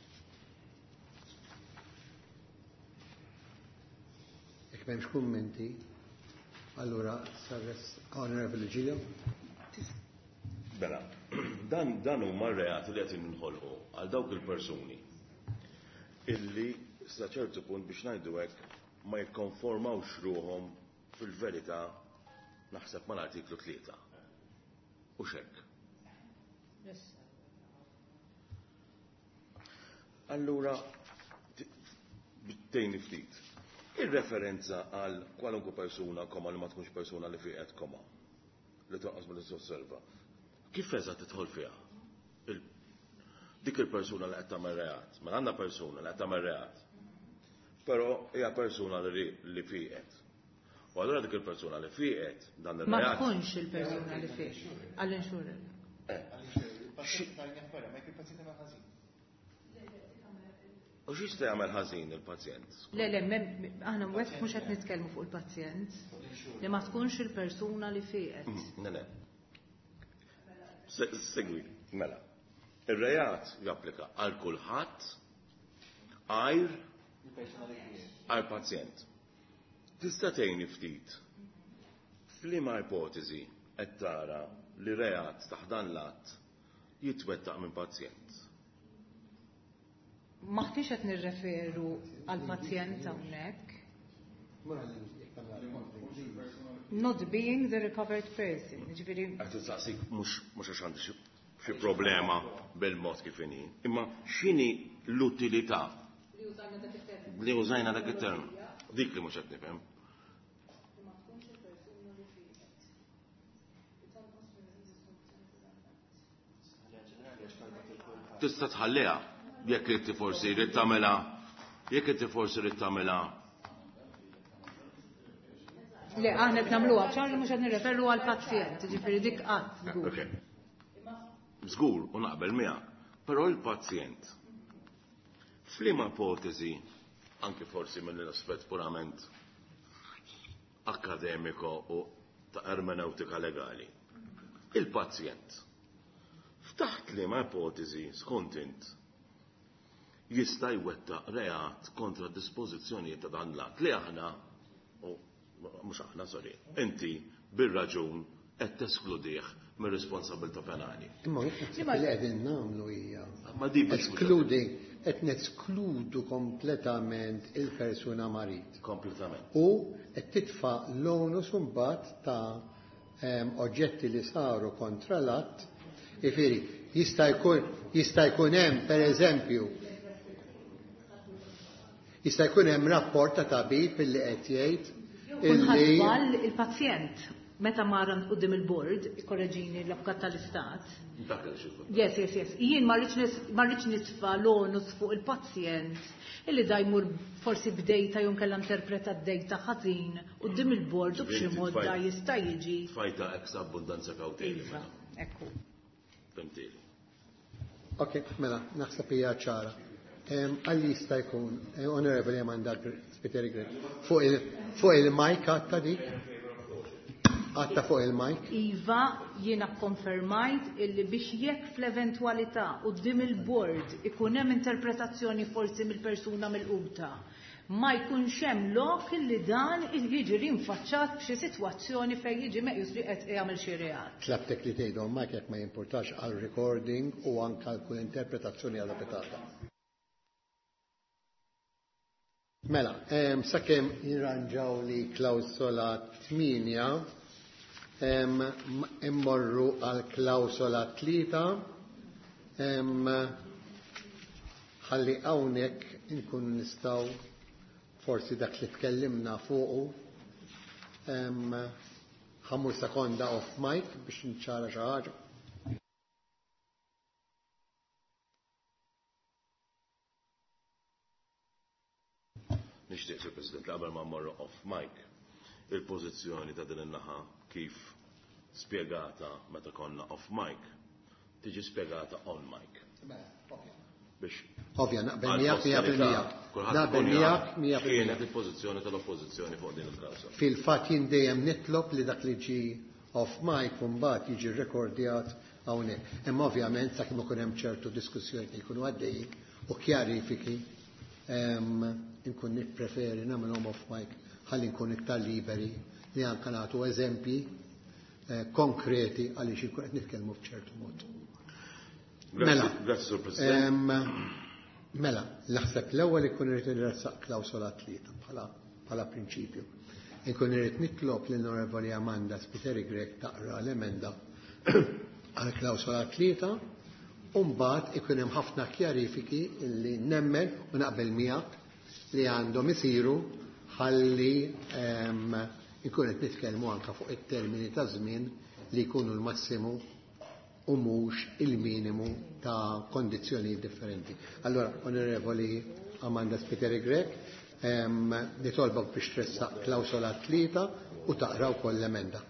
Jekk m'hemmx kummenti, allura sarres Onorevoli Ġilio. Bela, dan huma r-reati li qed inħolqu għal dawk il-persuni illi sa ċertu punt biex ngħidu hekk ma jikkonformawx ruhom fil-verità naħseb mal-artiklu 3. U x'hekk. Allura bittejni ftit. Ir-referenza għal kwalunkwe persuna koma li ma tkunx persuna li fieqed koma li tonqos milli tosserva. Kif eżatt tidħol fiha? Dik il-persuna li qed tagħmel reat, ma għandha persuna li qed tagħmel reat. Però hija persuna li fieqet. U allura dik il-persuna li fieqet dan ir-reat. Ma tkunx il-persuna li fieqet. Għall-inxurer. U x'jista' jagħmel ħażin il-pazjent? Le, aħna wet mhux qed nitkellmu fuq il-pazjent li ma tkunx il-persuna li fieqet. Ne. Segwi, mela. Ir-reat japplika għal kulħadd għal pazjent. Tista' tgħinni ftit f'liema ipotezi qed tara li reat taħdan l-att jitwettaq minn pazjent. Ma ħtiex qed nirreferu għal pazjent hawnhekk. Not being the recovered person. Ġifieri. Qed tistaqsik mhux għax għandi xi problema bil-mod kif inhi, imma x'inhi l-utilità li użajna dak it-term. Dik li mhux qed nifhem. Tista' tħalliha jekk inti forsi jrid tagħmilha, jekk inti forsi jrid tagħmilha. Le, aħna qed nagħmluha b'xar li mhux qed nirreferru għal pazjent, ġifieri dik qatt. Okay. Żgur u naqbel miegħek, però l-pazjent f'liema ipotezi anke forsi mill-aspett purament akademiku u ta' ermeneutika legali. Il-pazjent f'taħt liema ipotezi skont int jista' jwettaq reat kontra dispożizzjonijiet ta' dan l-att li aħna mhux aħna sorry, inti bir-raġun qed teskludih mir-responsabilità penali. Imma li qegħdin nagħmlu hija qed neskludu kompletament il-persuna marit. Kompletament. U qed titfa' l-onus imbagħad ta' oġġetti li saru kontra l-att. Jifieri jista' jkun hemm pereżempju jista' jkun hemm rapport ta' tabib illi qed jgħid illi il-pazjent meta maran qudiem il-bord, korreġini l-avukat tal-istat. Yes. Jien ma rridx nitfa' l-onus fuq il-pazjent illi da jmur forsi b'dejta jew kellha interpreta d-dejta ħażin quddiem il-bord u b'xi mod da jista' jiġi. Fajta ex abbundanza kawteli. Ekku. Fimtieli. Ok, mela, naħseb hija ċara. Għalli jista' jkun, Onorevoli Amanda Spiteri Grek, fuq il-majk għatta dik? Għatta fuq il-majk? Iva, jiena konfermajt illi biex jekk fl-eventualità quddiem il-bord ikun hemm interpretazzjoni forsi mill-persuna mill-quta ma jkunx hemm lok li dan jiġi rinfaċċat b'xi sitwazzjoni fejn jiġi meqjus li qed jagħmel xi reat. Tlabtek li tgħidu hemmhekk jekk ma jimpurtax għal recording u anke għal kull interpretazzjoni adattata. Mela, sakemm jirranġaw li klawsola 8 immorru għal klawsola 3 ħalli hawnhekk inkunu nistgħu forsi dak li tkellimna fuqu ħammur sekonda off mic biex nċara xi ħaġa. Nixtieq, Sir President, qabel ma mmorru off mic, il-pożizzjoni ta' din in-naħa kif spjegata meta konna off mic tiġi spjegata on mic. Biex Ovvja, naqbel miegħek kienet il-pożizzjoni tal-oppożizzjoni fuq din il-klawsola. Fil-fatt jien dejjem nitlob li dak li ġi off mic u mbagħad jiġi rrekordjat hawnhekk. Imma ovvjament sakemm ikun hemm ċertu diskussjoni li jkunu għaddejjin u kjarifiki inkun nippreferi nagħmelhom off mic ħalli nkun iktar liberi li anke nagħtu eżempji konkreti għaliex inkun qed nitkellmu b'ċertu mod. Grazie, Sur President. Mela, naħseb l-ewwel ikun irid nirressaq klawsola 3 bħala prinċipju. Inkun irid nitlob lill-Onorevoli Amanda Spiteri Grek taqra l-emenda għal klawsola 3 u mbagħad ikun hemm ħafna kjarifiki li nemmen u naqbel miegħek li għandhom isiru ħalli ikun qed nitkellmu anke fuq it-termini ta' żmien li jkunu l-massimu u mhux il-minimu ta' kondizzjoni differenti. Allora, Onorevoli Amanda Spiteri Grek, nitolbok biex tressaq klawsola 3 u taqra wkoll l-emenda.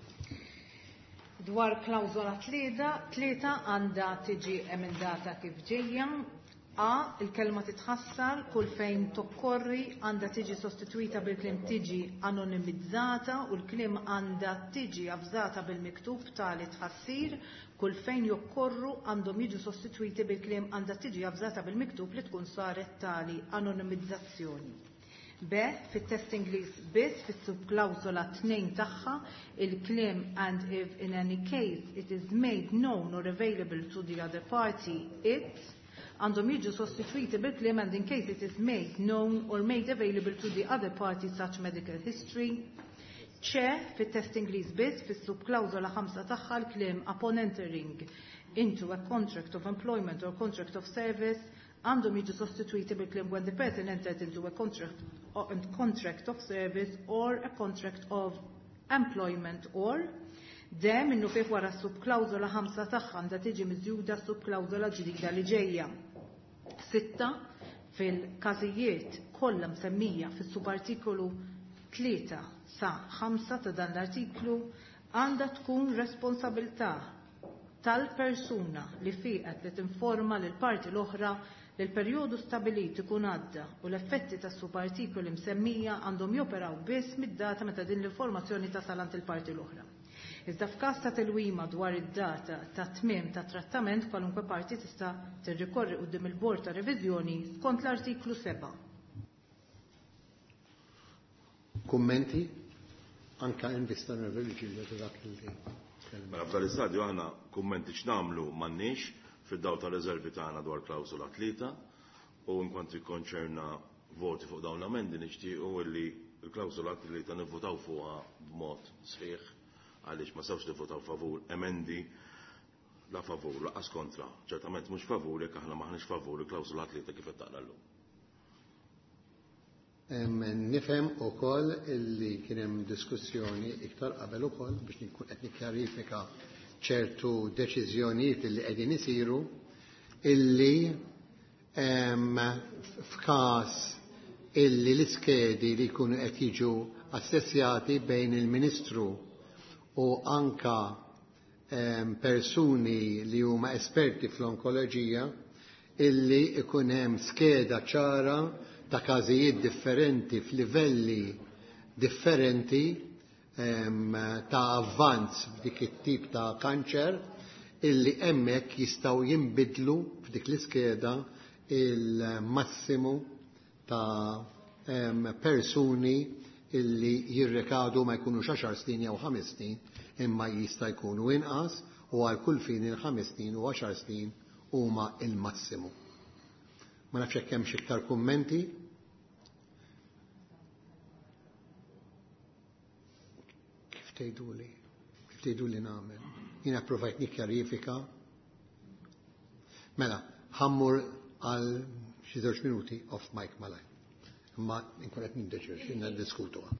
Dwar klawsola 3 għandha tiġi emendata kif ġejja. A. Il-kelma titħassar kull fejn tokkorri għandha tiġi sostitwita bil-kliem tiġi anonimizzata u l-kliem għandha tiġi avżata bil-miktub tali tħassir kull fejn jokkorru għandhom jiġu sostitwiti bil-kliem għandha tiġi avżata bil-miktub li tkun saret tali anonimizzazzjoni. B. Fit-test Ingliż biss fis-subklawsola 2 tagħha il-kliem and if in any case it is made known or available to the other party it għandhom jiġu sostitwiti bil-kliem and in case it is made known or made available to the other party such medical history. ċe fit-test Ingliż biss fis-subklawsola 5 tagħha l-kliem upon entering into a contract of employment or contract of service għandhom jiġu sostitwiti bil-kliem when the person entered into a contract of service or a contract of employment or de minnu fih wara s-subklawsola 5 tagħha għandha tiġi miżjuda s-subklawsola ġdida li ġejja. 6 fil-każijiet kollha msemmija fis-subartikolu 3 sa 5 ta' dan l-artiklu għandha tkun responsabilità tal-persuna li fiqet li tinforma lil parti l-oħra li l-perjodu stabilit ikun għadda u l-effetti tas-subartikoli msemmija għandhom joperaw biss mid-data meta din l-informazzjoni tasal għand il-parti l-oħra. Iżda f'każ ta' tilwima dwar id-data ta' tmiem ta' trattament kwalunkwe parti tista' tirrikorri quddiem il-bord ta' reviżjoni skont l-artiklu 7. Kummenti? Anka invista nir-reliġi ta' dak li. Mela f'dan l-istadju aħna kummenti x'namlu m'għandniex fid-daw ta' riservi tagħna dwar klawsola 3 u nkwanti konċerna voti fuq dawn l-amendi nixtiequ li l-klawsola 3 nivvotaw fuqha b'mod sħiħ għaliex ma sawx nivvotaw favur emendi la favur laqas kontra. Ċertament mhux favur jekk aħna maħniex favur il-klawsola 3 kif qed taqra llum. Nifhem ukoll illi kien hemm diskussjoni iktar qabel ukoll biex nkun qed nikkjarifika ċertu deċiżjonijiet li qegħdin isiru illi f'każ illi l-iskedi li jkunu qed jiġu assessjati bejn il-Ministru u anka persuni li huma esperti fl-onkoloġija illi ikun hemm skeda ċara ta' każijiet differenti f'livelli differenti ta' avvanz f'dik it-tip ta' kanċer illi hemmhekk jistgħu jinbidlu f'dik l-iskeda il-massimu ta' persuni illi jirrekadu ma jkunux 10 snin jew 5 snin, imma jista' jkunu inqas u għal kull fin il-5 snin u 10 snin huma il-massimu. Ma nafx hekk hemm xi iktar kummenti. Kif tgħiduli nagħmel? Jiena provajt nikkjarifika. Mela, ħammur għal xi 2 minuti off mic malaj. Imma nkun qed nindeċir x'inna ndiskutuha.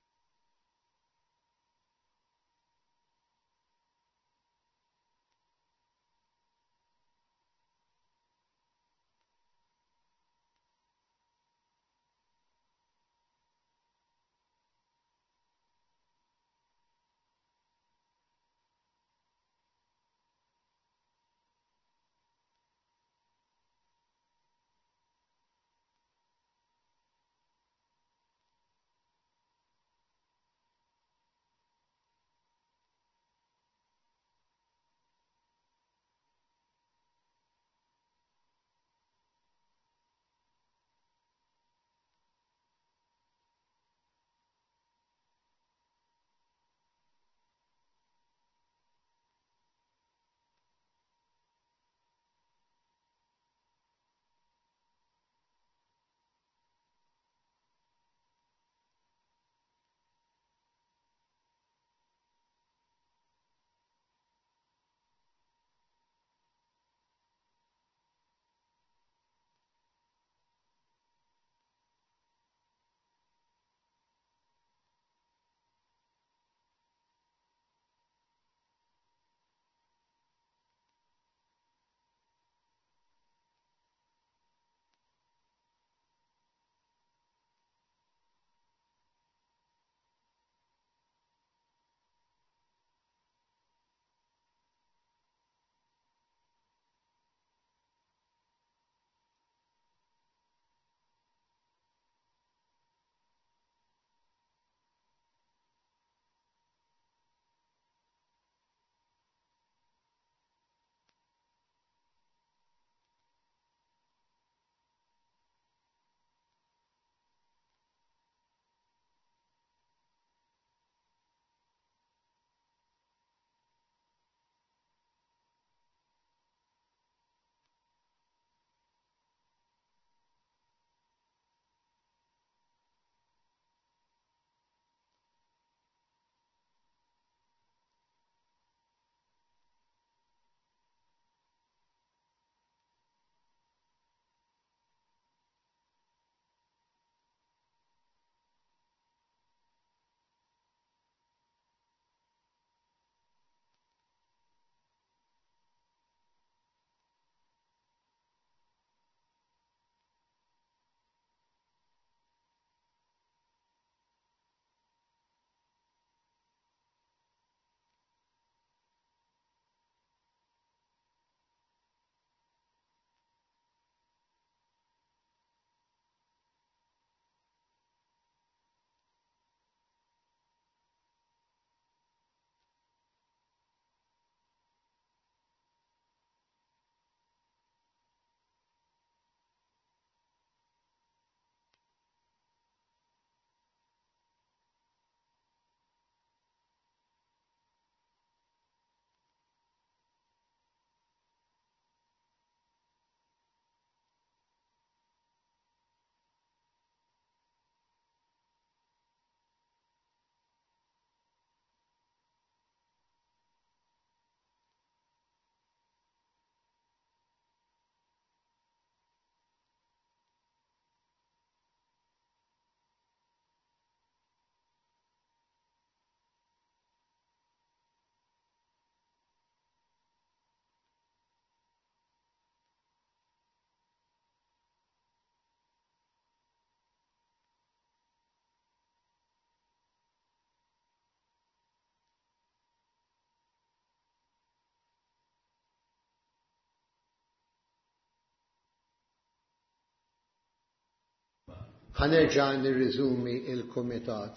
Ħanerġa' nirriżumi il-Kumitat.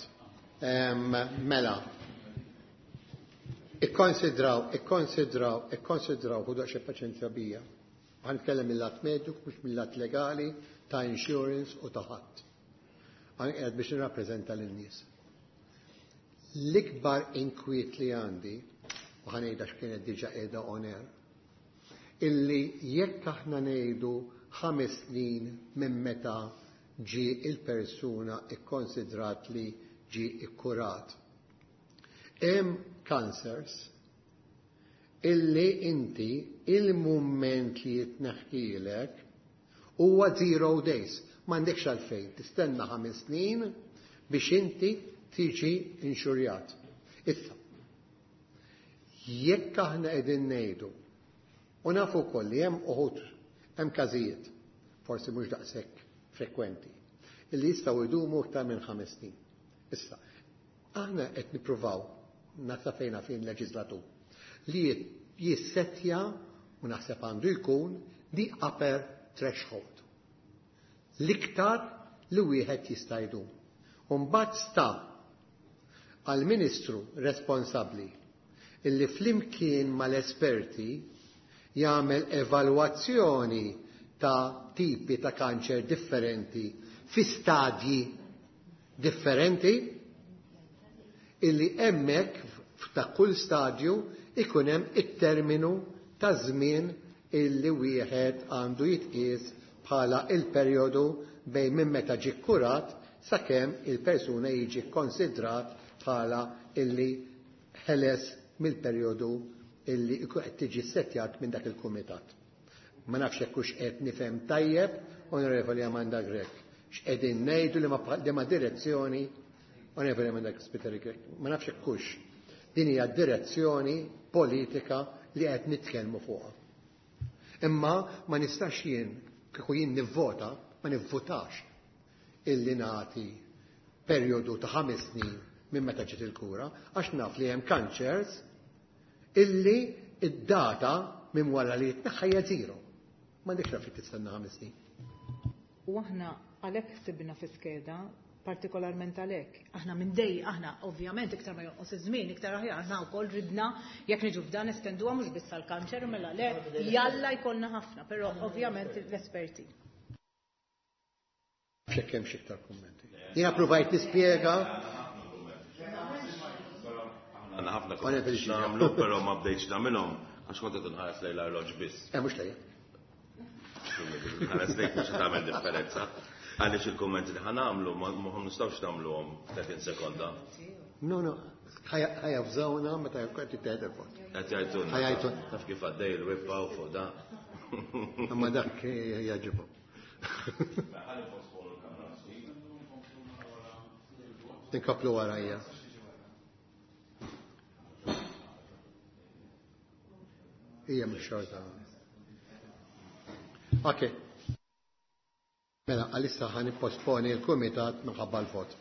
Mela, ikkonsidraw ħudu xi paċenzja bija. Ħankellem mill-lat mediku mhux mill-lat legali ta' insurance u ta' ħadd. Għed biex nirrappreżenta lin-nies. L-ikbar inkwiet li għandi, u ħanejda x'kienet diġà qiegħda on air, illi jekk aħna ngħidu 5 snin minn meta ġi il-persuna ikkonsidrat li ġi ikkurat. Hemm cancers illi inti il-mument li jitneħħilek huwa 0 days. M'għandekx għalfejn tistenna 5 snin biex inti tiġi inxurjat. Issa, jekk aħna qegħdin ngħidu u nafu wkoll li hemm każijiet, forsi mhux daqshekk frekwenti, illi jistgħu jdumu aktar minn 5 snin. Issa, aħna qed nippruvaw nassafejna fejn leġislatur li jissettja u naħseb għandu jkun di upper threshold. L-iktar li wieħed jista' jdum. U mbagħad sta għall-Ministru responsabbli illi flimkien mal-esperti jagħmel evalwazzjoni ta' tipi ta' kanċer differenti fi stadji differenti illi hemmhekk ta' kull stadju ikun hemm it-terminu ta' żmien illi wieħed għandu jitqies bħala il-perjodu bejn minn meta ġie kkurat sakemm il-persuna jiġi konsidrat bħala illi ħeles mill-perjodu illi qed tiġi settjat minn dak il-kumitat. Ma nafx hekk hux qed nifhem tajjeb, Onorevoli Amanda Grek, x'qegħdin ngħidu li ma direzzjoni, Onorevoli Amanda Spiteri Grek, ma nafx hekk hux. Din hija direzzjoni politika li qed nitkellmu fuqha. Imma ma nistax jien kieku jien nivvota, ma nivvotax illi nagħti perjodu ta' 5 snin minn meta ġiet il-kura, għax naf li hemm cancers illi id-data minn wara li jitneħħajja 0. M'għandekx rafik tistenna 5 snin. U aħna għalhekk ħsibna fi skeda, partikolarment għalhekk. Aħna minn dej, aħna ovvjament iktar ma jonqos iż-żmien, iktar aħjar aħna wkoll ridna jekk niġu f'dan estenduha mhux biss għall-kanċer mela le jalla jkollna ħafna, però ovvjament l-esperti. X'hekk hemm xi iktar kummenti. Jiena provajt nispjega. Għanna ħafna kummenti nagħmlu, però ma bdejtx nagħmilhom għax kont qed inħares lejn l-arloġġ biss. Mhux lejn. Ħares lejn mhux tagħmel differenza. Għaliex il-kommenti li ħanamlu, ma nistawx namluhom 30 sekonda. No, ħajafżawna meta jkun titeħed il-vot. Ħajajtun. Taf kif għaddej il-wibba u fuq da. Imma dak jaġibu. Inkaplu warajja. Hija mix-xorta. Okay. Mela, għalissa ħan ipposponi l-kumitat minħabba l-vot.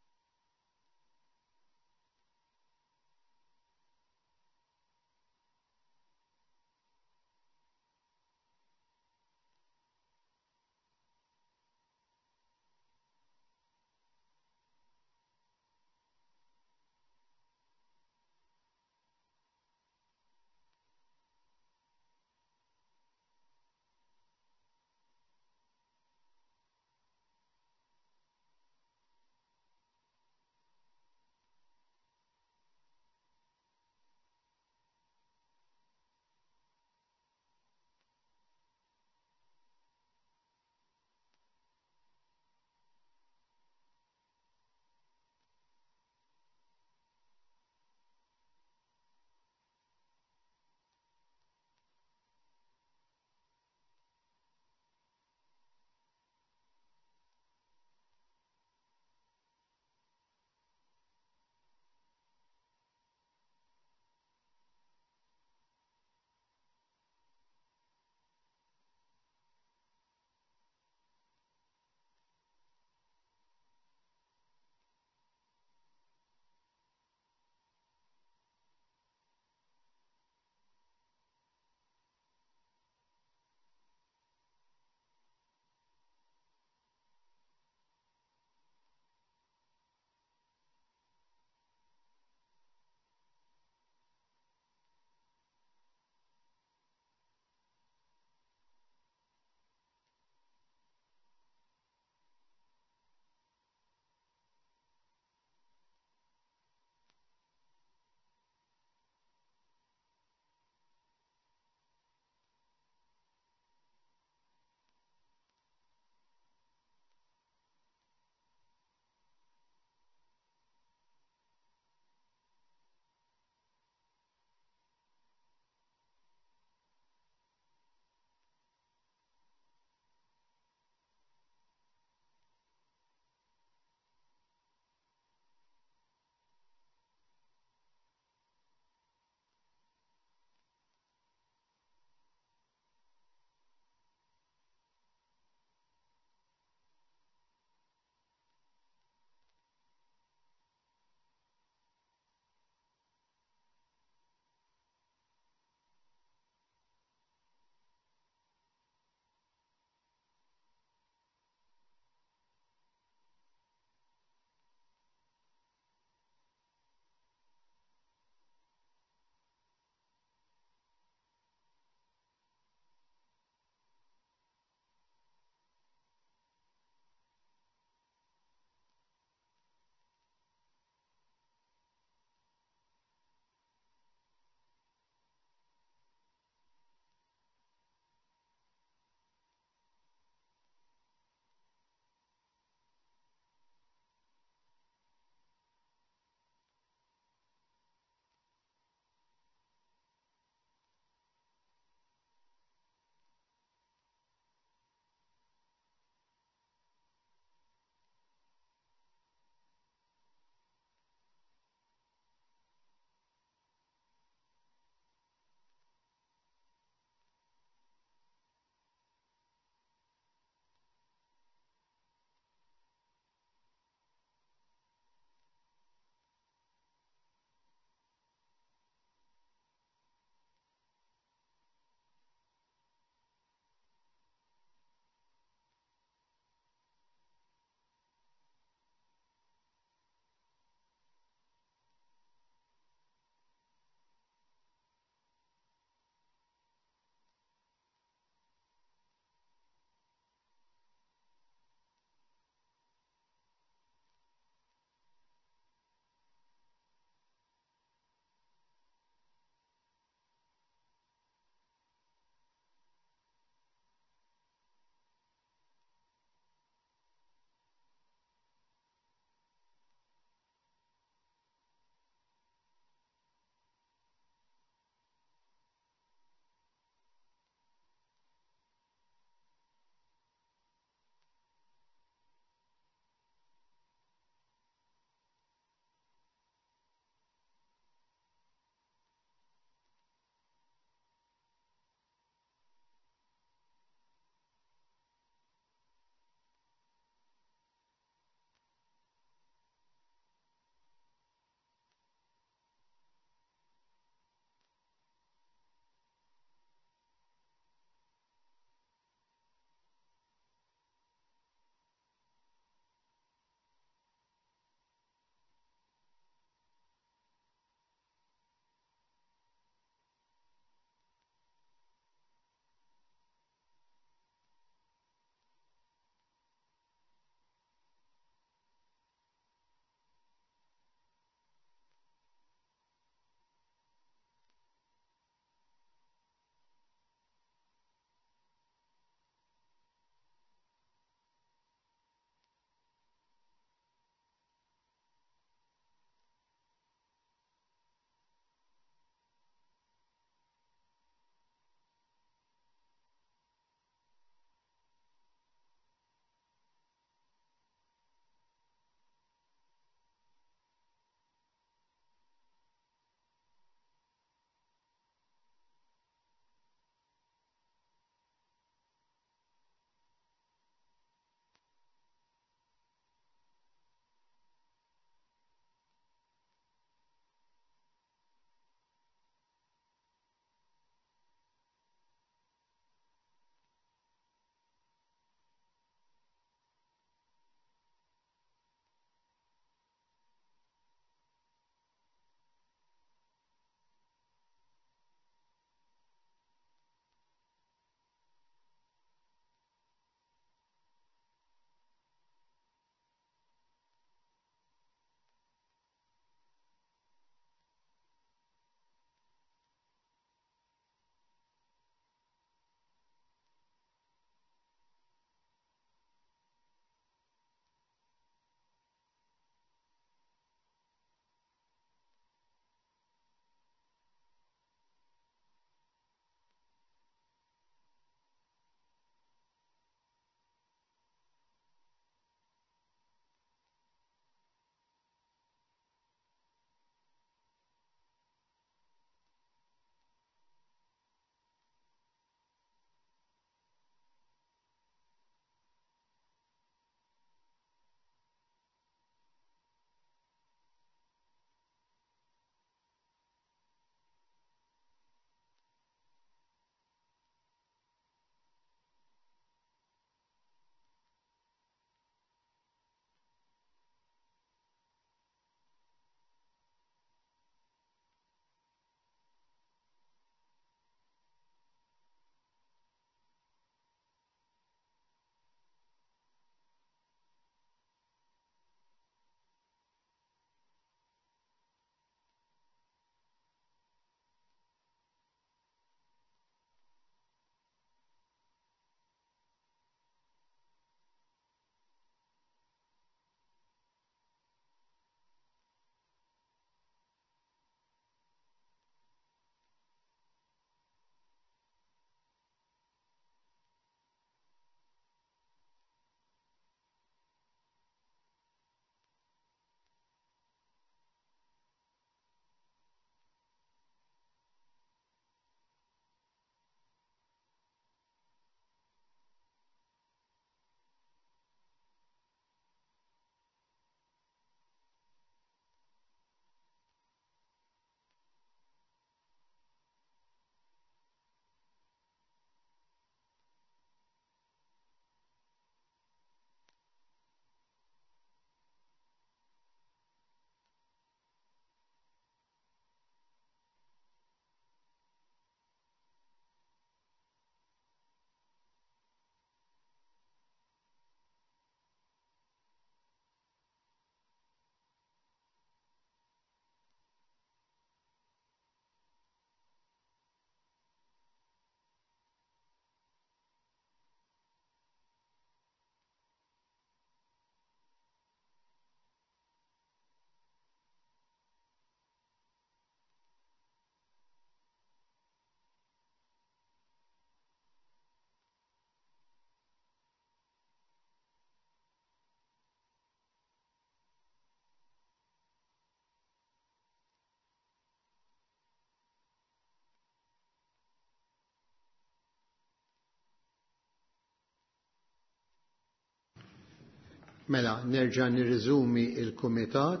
Mela, nerġa' nirriżumi il-Kumitat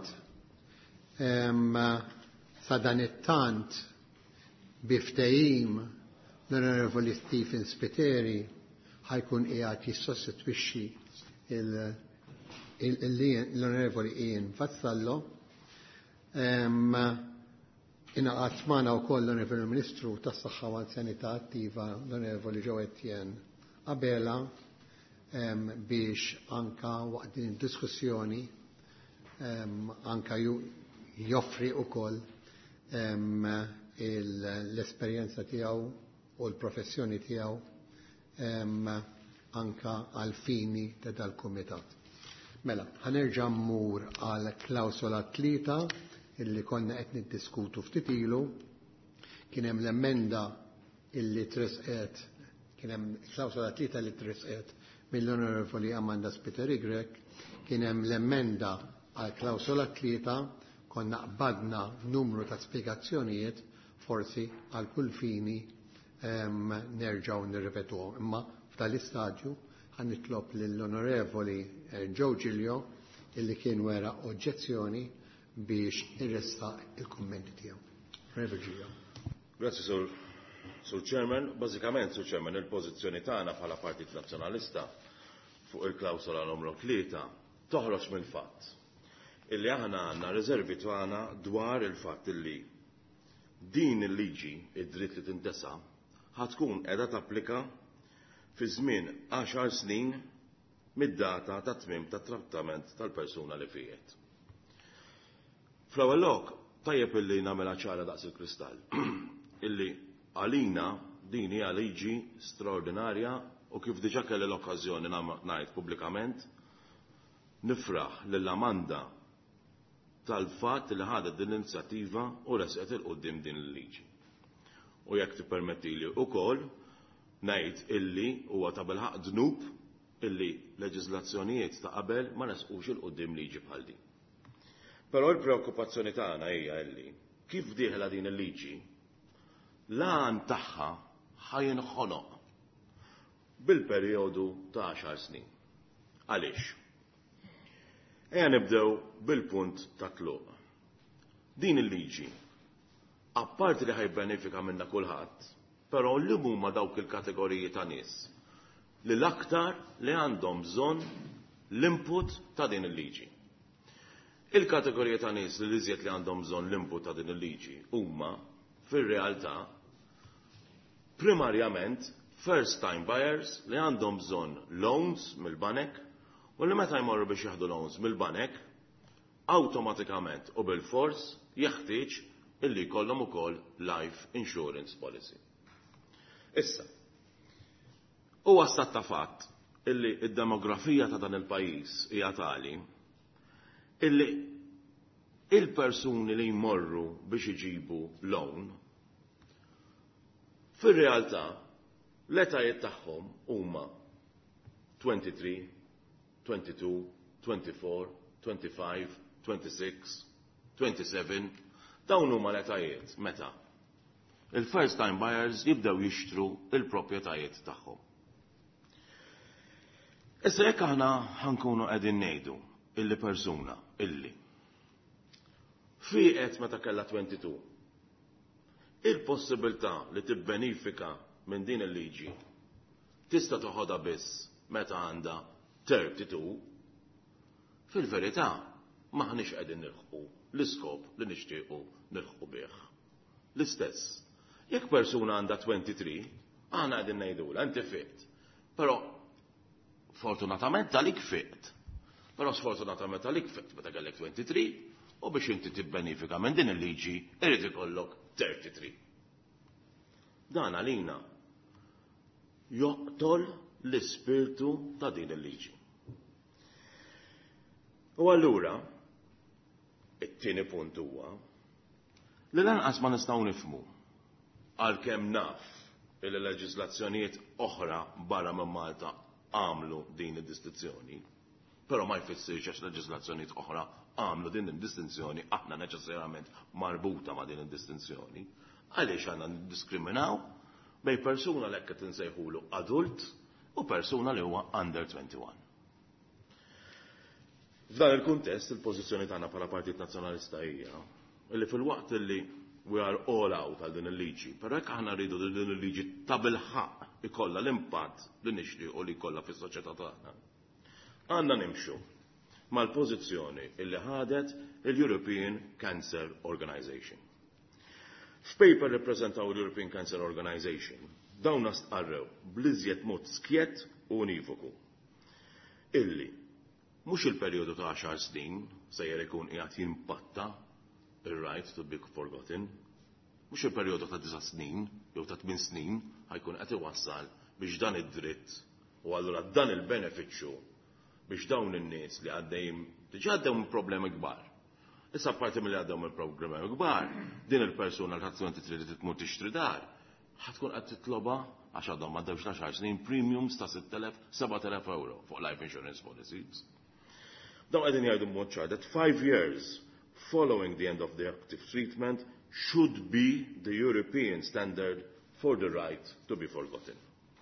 sa dan it-tant biftehim l-Onorevoli Stephen Spiteri ħajkun qiegħed jissostitwixxi l-Onorevoli Ian Vassallo. Inaqgħad magħna wkoll l-Onorevoli Ministru tas-Saħħa u Sanità Attiva l-Onorevoli Joe Etienne Abela biex anka waqt din id-diskussjoni anka joffri wkoll l-esperjenza tiegħu u l-professjoni tiegħu anka għal fini ta' dal-Kumitat. Mela, ħanerġa' mmur għal klawsola 3 illi konna qed niddiskutu ftit ilu. Kien hemm l-emenda illi tresqet, kien hemm klawsola 3 li tresqet mill-Onorevoli Amanda Spiteri Grek, kien hemm l-emenda għal klawsola 3 konna qbadna numru ta' spjegazzjonijiet forsi għal kull fini nerġgħu nirripetuhom. Imma f'dal-istadju ħanitlob lill-Onorevoli Joe Giglio illi kien wera oġġezzjoni biex irressa il-kummenti tiegħu. Onorevoli Giglio. Grazzi, Sur Chairman. Bażikament, Sur Chairman, il-pożizzjoni tagħna bħala Partit Nazzjonalista fuq il-klawsola numru 3 toħroġ mill-fatt illi aħna għandna riservi tagħna dwar il-fatt illi din il-liġi, id-dritt li tintesa' ħatkun qiegħda tapplika fi żmien 10 snin mid-data ta' tmiem tat-trattament tal-persuna li fiet. Fl-ewwel lok tajjeb illi nagħmilha ċara daqs il-kristall illi għalina din hija liġi straordinarja u kif diġà kelli l-okkażjoni ngħid pubblikament nifraħ lil Amanda tal-fatt li ħadet din l-inizjattiva u resqet il-qudiem din il-liġi. U jekk tippermettili wkoll ngħid illi huwa ta' bilħaq dnub illi leġiżlazzjonijiet ta' qabel ma resqux il-qudiem liġi bħal din. Però l-preokkupazzjoni tagħna hija illi kif dieħla din il-liġi l-għan tagħha ħajinħoloq bil-perjodu ta' 10 snin. Għaliex? Ejja nibdew bil-punt ta' tluq. Din il-liġi, apparti li ħajbenefika minna kulħadd, però li huma dawk il-kategoriji ta' nies li l-aktar li għandhom bżonn l-input ta' din il-liġi. Il-kategorija ta' nies li iżjed li għandhom bżonn l-input ta' din il-liġi huma fir-realtà primarjament first time buyers li għandhom bżonn loans mill-banek u li meta jmorru biex jaħdu loans mill-banek awtomatikament u bil-fors jeħtieġ illi jkollhom ukoll life insurance policy. Issa, huwa stat ta' fatt illi id-demografija ta' dan il-pajjiż hija tali illi il-persuni li jmorru biex iġibu loan fir-realtà l-etajiet tagħhom huma 23, 22, 24, 25, 26, 27, dawn huma l-etajiet meta il-first time buyers jibdew jixtru il-proprjetajiet tagħhom. Issa jekk aħna ħankunu qegħdin ngħidu illi persuna illi fieqet meta kellha 22 il-possibilità li tibbenifika minn din il-liġi tista' toħodha biss meta għandha 32, fil-verità maħniex qegħdin nilħqu l-iskop li nixtiequ nilħqu bih. L-istess, jekk persuna għandha 23, aħna qegħdin ngħidula inti fiqt. Però fortunatament għalik fiqt. Però sfortunatament għalik fiqt meta kellek 23 u biex inti tibbenifika minn din il-liġi irid ikollok 33. Dan għalina joqtol l-ispirtu ta' din il-liġi. U allura, it-tieni punt huwa li lanqas ma nistgħu nifhmu għalkemm naf li leġiżlazzjonijiet oħra barra minn Malta għamlu din id-distinzjoni, però ma jfissirx għax leġiżlazzjonijiet oħra għamlu din id-distinzjoni aħna neċessarjament marbuta ma' din id-distinzjoni. Għaliex għandna niddiskriminaw bejn persuna li qed insejħulu adult u persuna li huwa under 21. F'dan il-kuntest il-pożizzjoni tagħna bħala Partit Nazzjonalista hija li fil-waqt li we are all out għal din il-liġi, però hekk aħna rridu li din il-liġi ta' bilħaq ikollha l-impatt li nixtiequ li jkollha fis-soċjetà tagħna. Għandna nimxu mal-pożizzjoni illi ħadet il-European Cancer Organization. F'paper rappreżentaw l-European Cancer Organization dawn stqarrew bl-iżjed mod skjett u univoku illi mhux il-perjodu ta' 10 snin sejjer ikun qiegħed jimpatta il-right to be forgotten, mhux il-perjodu ta' 9 snin jew ta' 8 snin ħajkun qed iwassal biex dan id-dritt u allura dan il-benefiċċju biex dawn in-nies li għaddejjin diġà għaddehom problemi kbar. Issa apparti milli għaddehom il-problemi kbar, din il-persuna li ħadd trid tmur tixtri dar ħatkun qed titloba għax għadhom m'għaddewx ta' 10 snin premiums ta' 6,000-7,000 euro fuq life insurance policies. Dawn qegħdin jgħidu b'mod ċar that 5 years following the end of the active treatment should be the European standard for the right to be forgotten.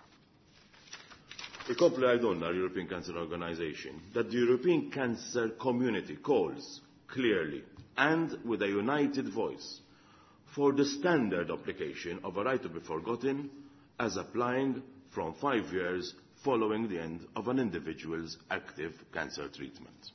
Ikompli għajdunna l-European Cancer Organization that the European cancer community calls clearly and with a united voice for the standard application of a right to be forgotten as applying from 5 years following the end of an individual's active cancer treatment.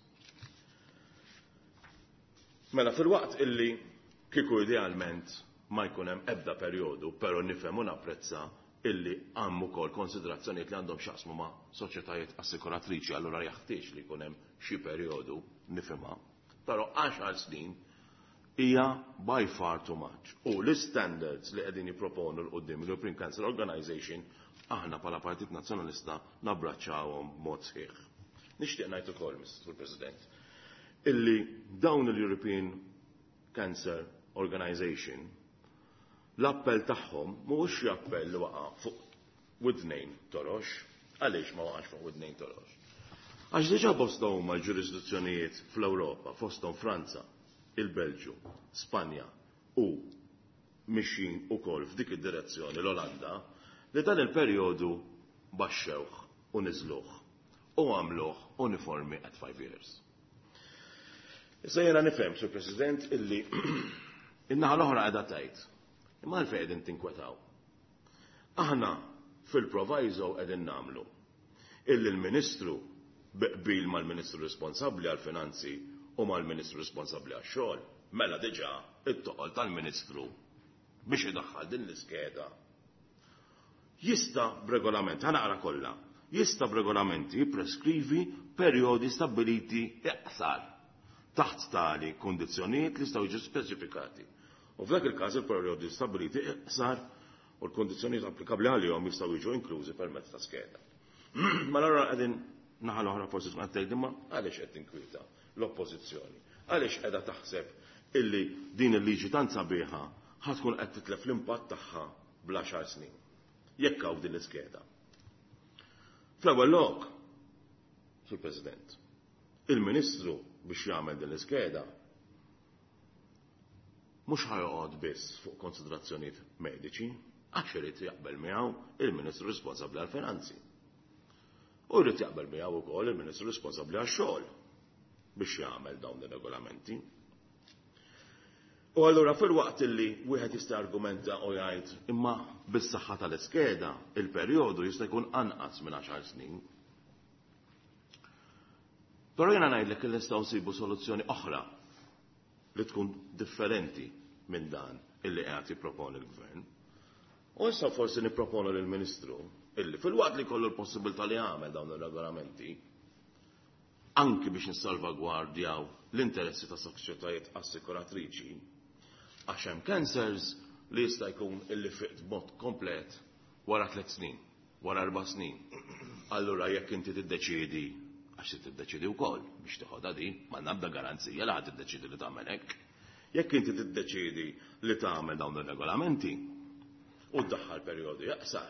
Mela fil-waqt illi kieku idealment ma jkun hemm ebda perjodu, però nifhem u napprezza illi għammu kol konsiderazzjonijiet li għandhom x'jaqsmu ma' soċjetajiet assikuratriċi, allura jaħtieġ li jkun hemm xi perjodu nifhimha. Però 10 snin hija by far too much. U l-standards li qegħdin jipproponu l-qudiem l-European Cancer Organization aħna bħala Partit Nazzjonalista nabbraċċawhom b'mod sħiħ. Nixtieq ngħid ukoll, Mr. President, illi dawn l-European Cancer Organization l-appell tagħhom mhuwiex appell li waqa' fuq widnejn torox, għaliex ma waqax fuq widnejn torox. Għax diġà bosta huma l-ġurisdizzjonijiet fl-Ewropa, fosthom Franza, il-Belġju, Spanja u mixin ukoll f'dik id-direzzjoni l-Olanda li dan il-perjodu baxxewh u niżluh u għamluh uniformi at 5 years. Issa jiena nifhem, Sur President, illi in-naħa l-oħra qiegħda tgħid. Imma għalfejn qegħdin tinkwetaw. Aħna fil-proviso qegħdin nagħmlu illi l-Ministru biqbil mal-Ministru responsabbli għall-Finanzi u mal-Ministru responsabbli għax-xogħol, mela diġà it-toqol tal-Ministru biex idaħħal din l-iskeda. Jista' b'regolament, ħanaqra kollha, jista' b'regolamenti jippreskrivi perjodi stabbiliti iqsar taħt tali kundizzjonijiet li jistgħu jiġu speċifikati. U f'dak il-każ il-perjodi stabiliti iqsar u l-kundizzjonijiet applikabbli għalihom jistgħu jiġu inklużi permezz ta' skeda. Ma allura qegħdin naħa l-oħra forsi tkun qed tgħid imma għaliex qed tinkwieta l-oppożizzjoni. Għaliex qiegħda taħseb illi din il-liġi tant sabiħa ħadd tkun qed titlef l-impatt tagħha bl-10 snin. Jekk hawn din l-iskeda. Fl-ewwel lok, Sur President, il-Ministru biex jagħmel din l-iskeda mhux ħajoqgħod biss fuq konsiderazzjonijiet mediċi għax irid jaqbel miegħu il-Ministru responsabbli għall-Finanzi. U jrid jaqbel miegħu wkoll il-Ministru responsabbli għax-xogħol biex jagħmel dawn ir-regolamenti. U allura fil-waqt illi wieħed jista' argumenta u jgħid imma bis-saħħa tal-iskeda il-perjodu jista' jkun anqas minn 10 snin. Però jiena ngħidlek li nistgħu nsibu soluzzjoni oħra li tkun differenti minn dan illi qed jipproponi l-Gvern. U issa forsi nipproponu lill-Ministru illi fil-waqt li kollu l-possibilità li jagħmel dawn ir-regolamenti anki biex nissalvagwardjaw l-interessi ta' soċjetajiet assikuratriċi għax hemm cancers li jista' jkun illi fiqt b'mod komplet wara 3 snin, wara 4 snin. Allura jekk inti tiddeċiedi għax tiddeċidi wkoll biex tieħodha di, ma nabda garanzija li ħadd tiddeċidi li tagħmel hekk. Jekk inti tiddeċidi li tagħmel dawn ir-regolamenti u ddaħħal perjodi jaqsar.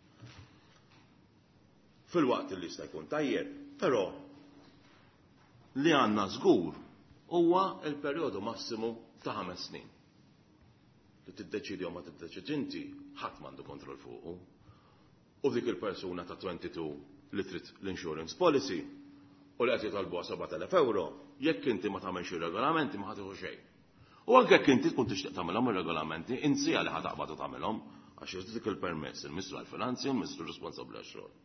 Fil-waqt li jista' jkun tajjeb, però li għandna żgur huwa l-perjodu massimu ta' 5 snin. Li tiddeċidi u ma tiddeċidi inti ħadd m'għandu kontroll fuqu. U dik il-persuna ta' 22 li trid l-insurance policy u li qed jitolbu 7,000 euro, jekk inti ma tagħmilx ir-regolamenti ma ħadd xejn. U anke jekk inti tkun tixtieq tagħmilhom ir-regolamenti, insija li ħad taqbad tagħmilhom għax jagħtik il-permess il-Ministru għall-Finanzi u l-Ministru responsabbli għax-xogħol.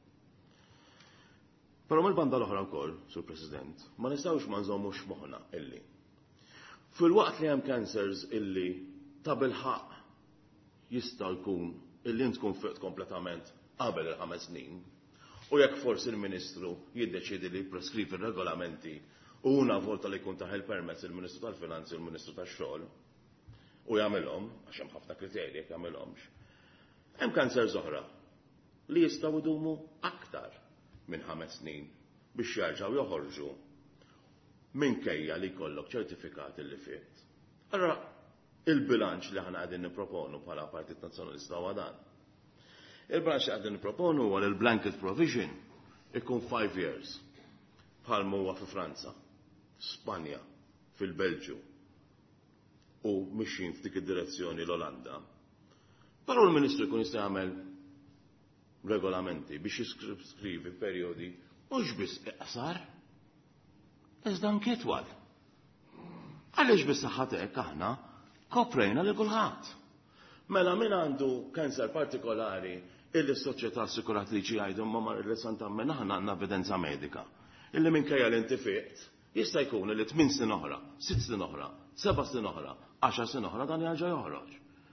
Però mill-banda l-oħra wkoll, Sur President, ma nistgħux ma nżommux moħħna illi fil-waqt li hemm cancers illi ta' bilħaq jista' jkun illi tkun fiqt kompletament qabel il-5 snin u jekk forsi il-Ministru jiddeċiedi li preskrivi regolamenti u una volta li jkun taħ il-permess il-Ministru tal-Finanzi u l-Ministru tax-xogħol u jagħmilhom għax hemm ħafna kriterji jekk jagħmilhomx. Hemm cancers oħra li jistgħu jdumu aktar minn 5 snin biex jerġgħu joħorġu minkejja li jkollok ċertifikat li fiet. Allora il-bilanċ li ħana qegħdin nipproponu bħala Partit Nazzjonalista huwa dan. Il-bilanċ li qegħdin nipproponu huwa li l-blanket provision ikun 5 years bħal huwa fi Franza, Spanja, fil-Belġju u mixin f'dik id-direzzjoni l-Olanda. Però l-Ministru jkun jista' jagħmel regolamenti biex jiskrivi perjodi mhux biss iqsar, iżda anke itwal. Għaliex bis-saħħa hekk aħna koprejna lil kulħadd. Mela min għandu kanser partikolari illi s-soċjetà assikuratriċi jgħidu ma mar li santammen aħna għandna evidenza medika. Illi minkejja li inti fiqt jista' jkun li 8 snin oħra, 6 snin oħra, 7 snin oħra, 10 snin oħra dan jerġa' joħroġ.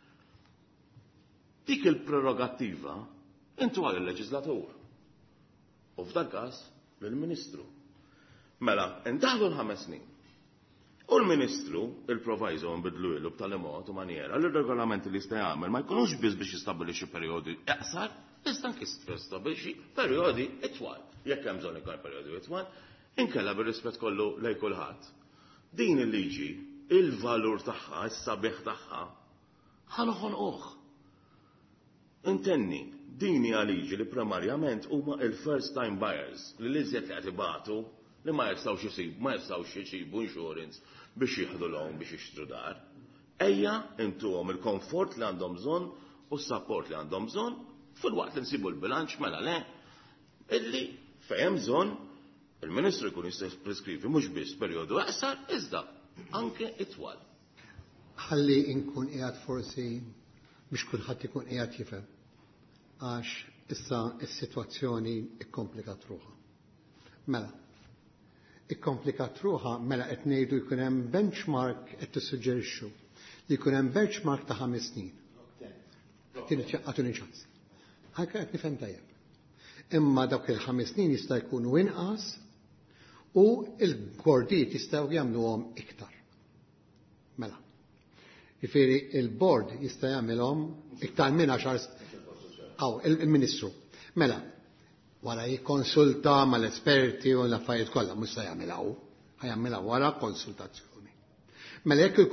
Dik il-prerogattiva intu għal il-leġislatur. U f'dak każ lill-Ministru. Mela, indaħlu l-5 snin. U l-Ministru, il-proviso nbidlu ilu b'tali mod u maniera li r-regolamenti li jista' jagħmel ma jkunux biss biex jistabbilixxi perjodi iqsar, iżda anke jistabbilixxi perjodi itwal. Jekk hemm bżonn ikun perjodi itwal, inkella bir-rispett kollu lejn kulħadd. Din il-liġi, il-valur tagħha, is-sabiħ tagħha, ħanoħolquh. Intenni, din hija liġi li primarjament huma il-first time buyers li l-iżjed li qed ibatu li ma jistgħux jisibu insurance biex jieħdu l-hom biex jixtru dar. Ejja intuhom il-komfort li għandhom bżonn u s-support li għandhom bżonn fil-waqt li nsibu l-bilanċ mela le illi fejn bżonn il-Ministru jkun jista' preskrivi mhux biss perjodu eqsar iżda anke itwal. Ħalli nkun qiegħed forsi biex kulħadd ikun qiegħed jifhem għax issa s-sitwazzjoni ikkomplikat ruħha. Mela, ikkomplikat ruħha mela qed ngħidu jkun hemm benchmark qed tissuġġerixxu li jkun hemm benchmark ta' 5 snin. Għatuni ċans. Ħanka qed nifhem tajjeb. Imma dawk il-5 snin jista' jkunu inqas u l-bordijiet jistgħu jagħmluhom iktar. Mela. Jifieri il-bord jista' jagħmilhom iktar minn 10 il-Ministru. Mela, wara jikkonsulta mal-esperti u l-affarijiet kollha mhux se jagħmilha hu, ħajjagħmilha wara konsultazzjoni. Mela jekk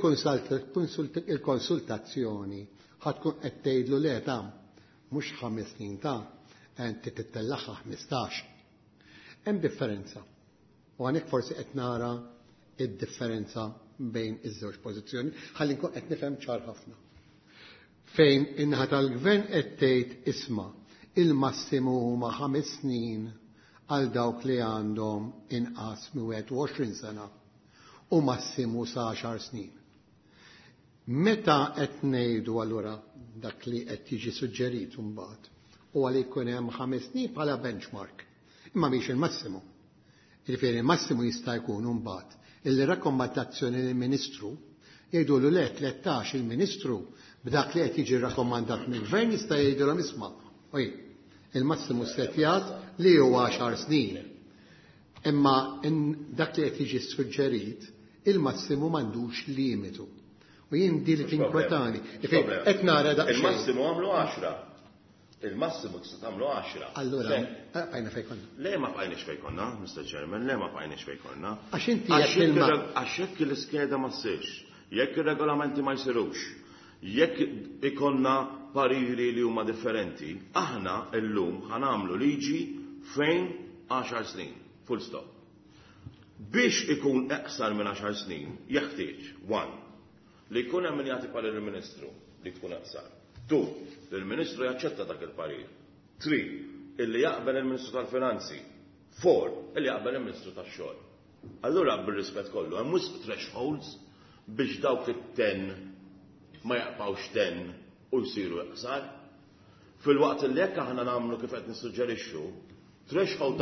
il-konsultazzjoni ħadkun qed tgħidlu le ta' mhux 5 snin ta' inti tittellaħħa 15. Hemm differenza. U għanek forsi qed nara id-differenza bejn iż-żewġ pożizzjoni, ħalli nkun qed nifhem ċar ħafna. Fejn in-naħa tal-Gvern qed tgħid isma' il-massimu huma 5 snin għal dawk li għandhom inqas minn 21 sena u massimu sa 10 snin. Meta qed ngħidu allura dak li qed jiġi suġġerit mbagħad u għal jkun hemm 5 snin bħala benchmark, imma mhix il-massimu. Jiġifieri il-massimu jista' jkun mbagħad il-rakkomandazzjoni lill-Ministru jgħidulu le 13 il-Ministru b'dak li qed jiġi rakkomandat mill-Gvern jista' jgħidulhom isma' il-massimu setjat li huwa 10 snin. Imma dak li qed jiġi suġġerit il-massimu m'għandux limitu. U jien di li tinkwetani. Qed nara daqsxejn. Il-massimu għamlu 10. Il-massimu tista' tagħmlu 10. Allura, bqajna fejn konna. Le ma bqajniex fejn konna, Mr. Chairman, le ma bqajniex fejn konna. Għax inti għax jekk l-iskeda ma ssirx, jekk ir-regolamenti ma jsirux, jekk ikonna pariri li huma differenti, aħna llum ħanamlu liġi fejn 10 snin, full stop. Biex ikun eqsar minn 10 snin, jeħtieġ 1. Li jkun hemm min jagħti parir il-Ministru li tkun eqsar. 2. Li l-Ministru jaċċetta dak il-parir. 3. Illi jaqbel il-Ministru tal-Finanzi 4 li jaqbel il-Ministru tax-xogħol. Allura bir-rispett kollu, hemm mhux thresholds biex dawk it-10 ma jaqbgħux 10 u jsiru iqsar. Fil-waqt li jekk aħna nagħmlu kif qed nissuġġerixxu, threshold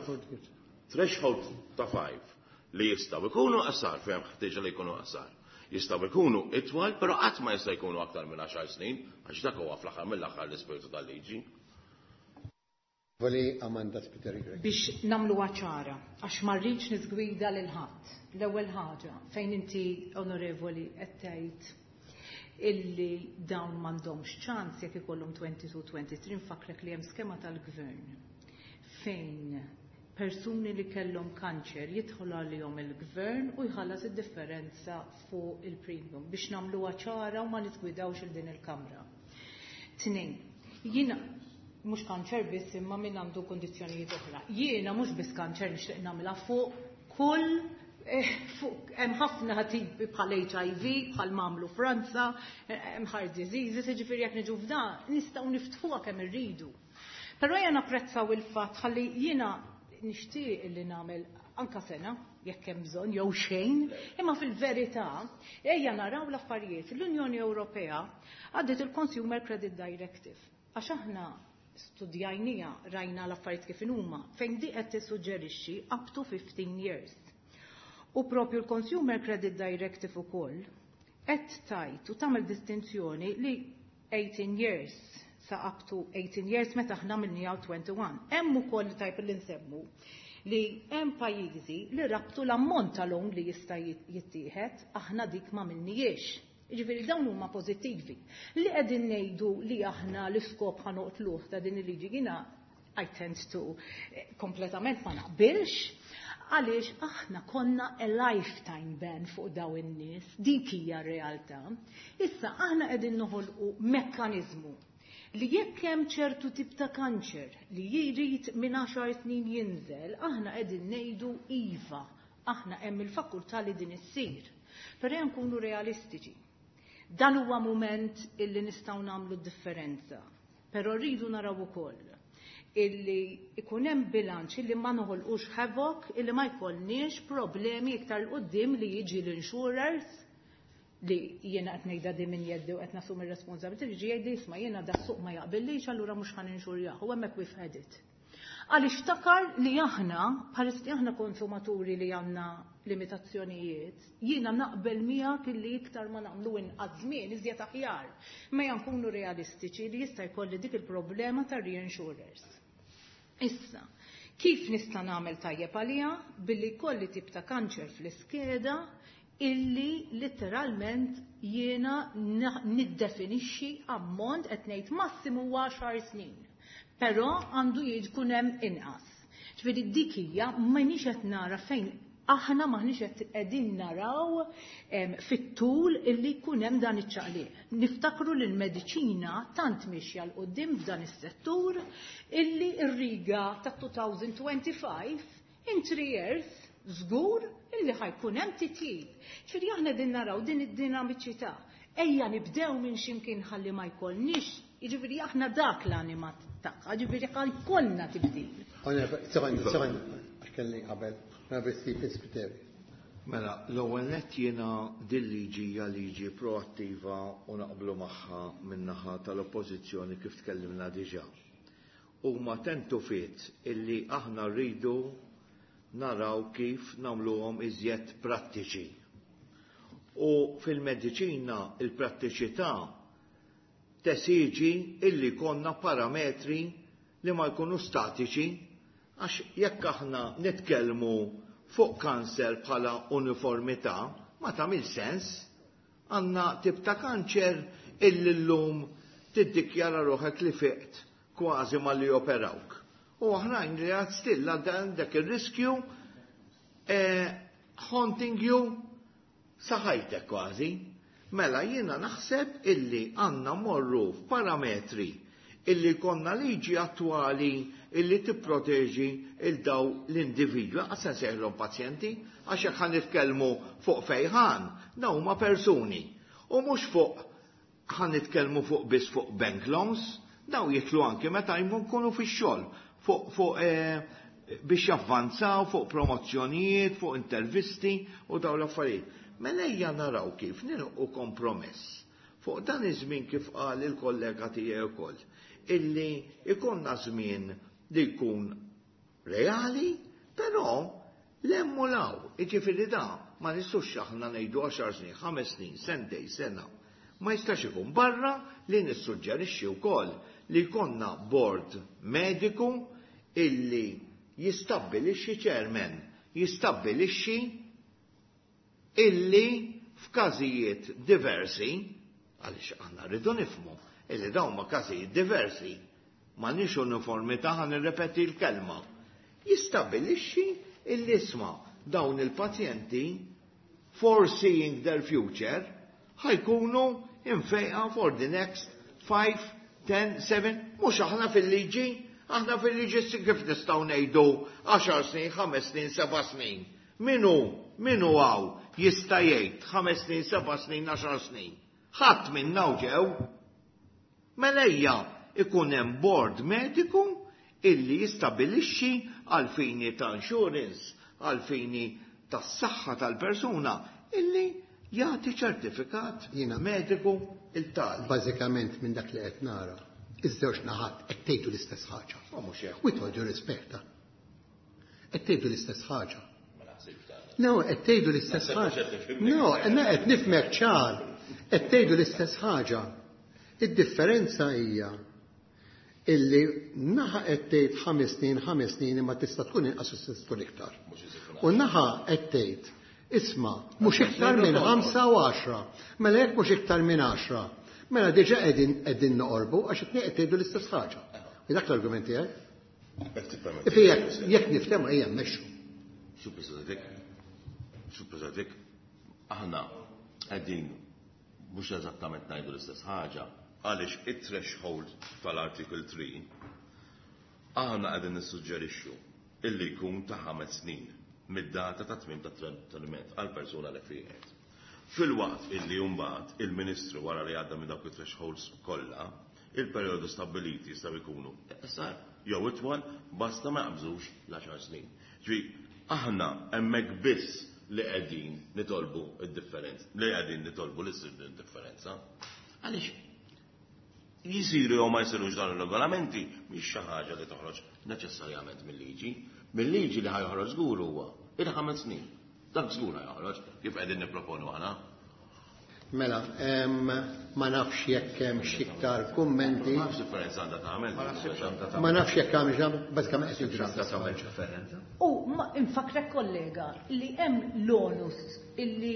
ta' 5 li jistgħu jkunu qasar fejn ħtieġa li jkunu qasar. Jistgħu jkunu itwal, però qatt ma jista' jkunu aktar minn 10 snin, għax dak huwa fl-aħħar mill-aħħar l-ispirtu tal-liġi. Biex namlu ċara, għax ma rridx nisgwida lil ħadd. L-ewwel ħaġa fejn inti onorevoli qed tgħid illi dawn m'għandhomx ċans jekk ikollhom 22-23 nfakrek li hemm skema tal-gvern fejn persuni li kellhom kanċer jidħol għalihom il-gvern u jħallas id-differenza fuq il-premium biex nagħmluha ċara u ma nisgwidawx il din il-Kamra. 2. Jiena mhux kanċer biss imma min għandu kondizzjonijiet oħra. Jiena mhux biss kanċer nixtieq nagħmilha fuq kull hemm ħafna tipi bħal HIV, bħal mamlu Franza, hemm heart diseases, jiġifieri jekk niġu f'dan nistgħu niftħuha kemm irridu. Però jiena napprezzaw il-fatt ħalli jiena nixtieq li nagħmel anka sena jekk hemm bżonn jew xejn, imma fil-verità ejja naraw l-affarijiet. L-Unjoni Ewropea għaddiet il-Consumer Credit Directive għax aħna studjajnija rajna l-affarijiet kif huma fejn di qed tissuġġerixxi up to 15 years. U propju l-Consumer Credit Directive ukoll qed tajt u tagħmel distinzjoni li 18 years sa up to 18 years meta aħna minnija 21. Hemm ukoll tajb li nsemmu li hemm pajjiżi li rabtu l-ammont tal-lon li jista' jittieħed aħna dik ma minnijiex. Ġifieri dawn huma pożittivi. Li qegħdin ngħidu li aħna l-iskop ħanoqtluh ta' din il-liġi jiena I tend to kompletament ma naqbilx għaliex aħna konna a lifetime ban fuq daw in-nies, dik hija r-realtà. Issa aħna qegħdin noħolqu mekkaniżmu li jekk hemm ċertu tip ta' kanċer li jrid minn 10 snin jinżel, aħna qegħdin ngħidu iva, aħna hemm il-fakultà li din issir. Però nkunu realistiċi. Dan huwa mument illi nistgħu nagħmlu differenza. Però rridu naraw ukoll illi ikun hemm bilanċ illi ma noħolqux havoc illi ma jkollniex problemi iktar l-qudiem li jiġi l-insurers li jiena qed ngħidha di min jeddi u qed nasum ir-responsabilità jiġi jgħid isma' jiena da suq ma jaqbillix allura mhux ħaninxurjah u hemmhekk we've had it. Għaliex iftakar li aħna bħalissa li aħna konsumaturi li għandna limitazzjonijiet, jiena naqbel miegħek illi iktar ma nagħmlu inqas żmien iżjed aħjar. Ma nkunu realistiċi li jista' jkolli dik il-problema tar reinsurers. Issa, kif nista' nagħmel tajjeb għaliha billi kolli tip ta' kanċer fl-iskeda illi letteralment jiena niddefinixxi ammont qed ngħid massimu 10 snin. Però għandu jkun hemm inqas. Ġifieri dik hija m'għandniex qed nara fejn aħna maħniex qed qegħdin naraw fit-tul illi jkun hemm dan iċ-ċaqliq. Niftakru li l-mediċina tant mixja l qudiem f'dan is-settur illi r-riga ta' 2025 in 3 years żgur illi ħajkun hemm titjib. Ġifieri aħna din naraw din id-dinamiċità. Ejja nibdew minn x'imkien ħalli ma jkollniex, jiġifieri aħna dak l-animat taqqa, ġifieri ħajkollna tibdil. Kelli qabel, ma bisti fispiteri. Mela, l-ewwel nett jiena din liġi hija liġi proattiva u naqblu magħha min-naħa tal-oppożizzjoni kif tkellimna diġà. Huma tentu fiet illi aħna rridu naraw kif nagħmluhom iżjed prattiċi. U fil-mediċina il-prattiċità tesiġi illi konna parametri li ma jkunu statiċi. Għax jekk aħna nitkellmu fuq kanser bħala uniformità, ma tagħmel sens. Għandna tip ta' kanċer illi llum tiddikjara ruħek li fiqt kważi ma li operawk. U oħrajn li għad stilla dak ir-riskju haunting you saħajtek kważi. Mela jiena naħseb illi għandna morru f'parametri illi konna liġi attwali illi tipproteġi il-daw l-individwa, għasen seħlhom pazjenti, għax jekk ħan nitkellmu fuq fejħan, daw huma persuni. U mhux fuq ħan nitkellmu fuq biss fuq bank loans, daw jitlu anke meta jkunu fix-xogħol fuq biex javvanzaw fuq promozzjonijiet, fuq intervisti u daw l-affarijiet. Mela ejja naraw kif nilħu kompromess fuq dan iż-żmien kif qal il-kollega tiegħi wkoll, illi ikonna żmien li jkun reali, però l-emmulaw, iġifieri da ma nistux aħna ngħidu 10 snin, 5 snin, sentej, sena. Ma jistax ikun barra li nissuġġerixxi wkoll li jkollna bord mediku illi jistabbilixxi chairman, jistabbilixxi illi f'każijiet diversi, għaliex aħna rridu nifhmu illi dawn ma każijiet diversi, m'għandniex uniformità ħan nirrepeti l-kelma. Jistabbilixxi illi isma' dawn il-pazjenti foreseeing their future ħajkunu infejqa for the next 5, 10, 7, mhux aħna fil-liġi, aħna fil-liġi kif nistgħu ngħidu 10 snin, 5 snin, 7 snin. Minu għaw jista' jgħid 5 snin, 7 snin, 10 snin. Ħadd minna ġew. Melejja ikun hemm bord mediku illi jistabbilixxi għal fini ta' insurance, għal fini tas-saħħa tal-persuna illi jagħti ċertifikat mediku il-tal. Bażikament minn dak li qed nara, iż-żewġ naħat qed tgħidu l-istess ħaġa. Mhux hekk. With all due respect. Qed tgħidu l-istess ħaġa. No, qed tgħidu l-istess ħaġa. No, qed nifhmek ċar. Qed tgħidu l-istess ħaġa. Id-differenza hija illi naħa qed tgħid 5 snin imma tista' tkun inqas u tista' tkun iktar. U naħa qed tgħid isma' mhux iktar minn 5 u 10. Mela jekk mhux iktar minn 10. Mela diġà qegħdin noqorbu għax qed tgħidu l-istess ħaġa. Dak l-argument tiegħek? Jekk niftehmu ejja mmexxu. Xu Preżadik, aħna qegħdin mhux eżattament ngħidu l-istess ħaġa għaliex it-threshold tal-Article 3 aħna qegħdin nissuġġerixxu illi jkun ta' 5 snin mid-data ta' tmiem ta' trattament għal persuna li fieqed. Fil-waqt illi mbagħad il-Ministru wara li għadda minn dawk it-thresholds kollha, il-perjodu stabbiliti jistgħu jkunu qesar jew itwal basta ma jaqbżux l-10 snin. Aħna hemmhekk biss li qegħdin nitolbu id-differenza, li qegħdin nitolbu l-differenza. Għaliex jisiru jew ma jsirux dan ir-regolamenti mhix xi ħaġa li toħroġ neċessarjament mill-liġi. Mill-liġi li ħajħroġ żgur huwa il-5 snin. Dak żgur ħajħroġ kif qegħdin nipproponu aħna. Mela, ma nafx jekk hemm xi iktar kummenti. Ma nafx differenza għandha tagħmel. Ma nafx jekk hemm bażikament qed tagħmel differenza. U infakrek kollega li hemm l-onus illi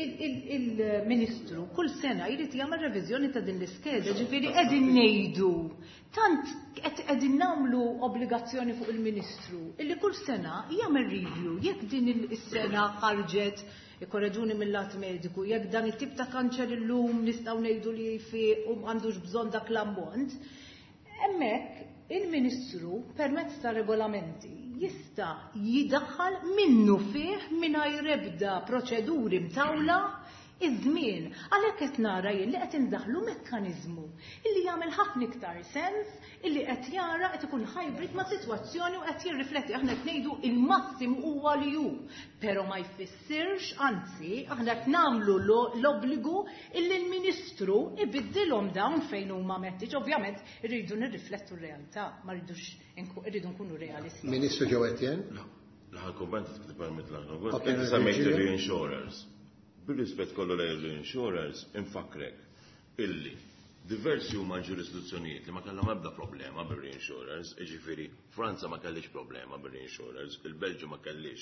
il-Ministru kull sena jrid jagħmel reviżjoni ta' din l-iskeda, ġifieri qegħdin ngħidu tant qegħdin nagħmlu obbligazzjoni fuq il-Ministru illi kull sena jagħmel review jekk din is-sena ħarġet ikkorreġuni mill-lat mediku, jekk dan it-tip ta' kanċer illum nistgħu ngħidu li jfiq u m'għandux bżonn dak l-ammont, hemmhekk il-Ministru permezz ta' regolamenti jista' jidaħħal minnu fih mingħajr ebda proċeduri mtawla iż-żmien. Għalhekk qed nara jien li qed indaħlu mekkaniżmu illi jagħmel ħafna iktar sens illi qed jara qed ikun hybrid ma' sitwazzjoni u qed jirrifletti aħna qed ngħidu il-massim huwa li hu. Però ma jfissirx, anzi, aħna qed nagħmlu l-obbligu illi l-Ministru ibiddilhom dawn fejn huma meħtieġ. Ovvjament irridu nirriflettu r-realtà, ma rridux irridu nkunu realisti. Ministru ġew Etjen? L-ħal kumment tippermett l-aħna. Semmejt il-reinsurers. Bil-rispett kollu l-insurers, infakrek illi diversi huma ġurisdizzjonijiet li ma kellhom ebda problema bir-reinsurers, jiġifieri Franza ma kellix problema bir-reinsurers, il-Belġju ma kellix,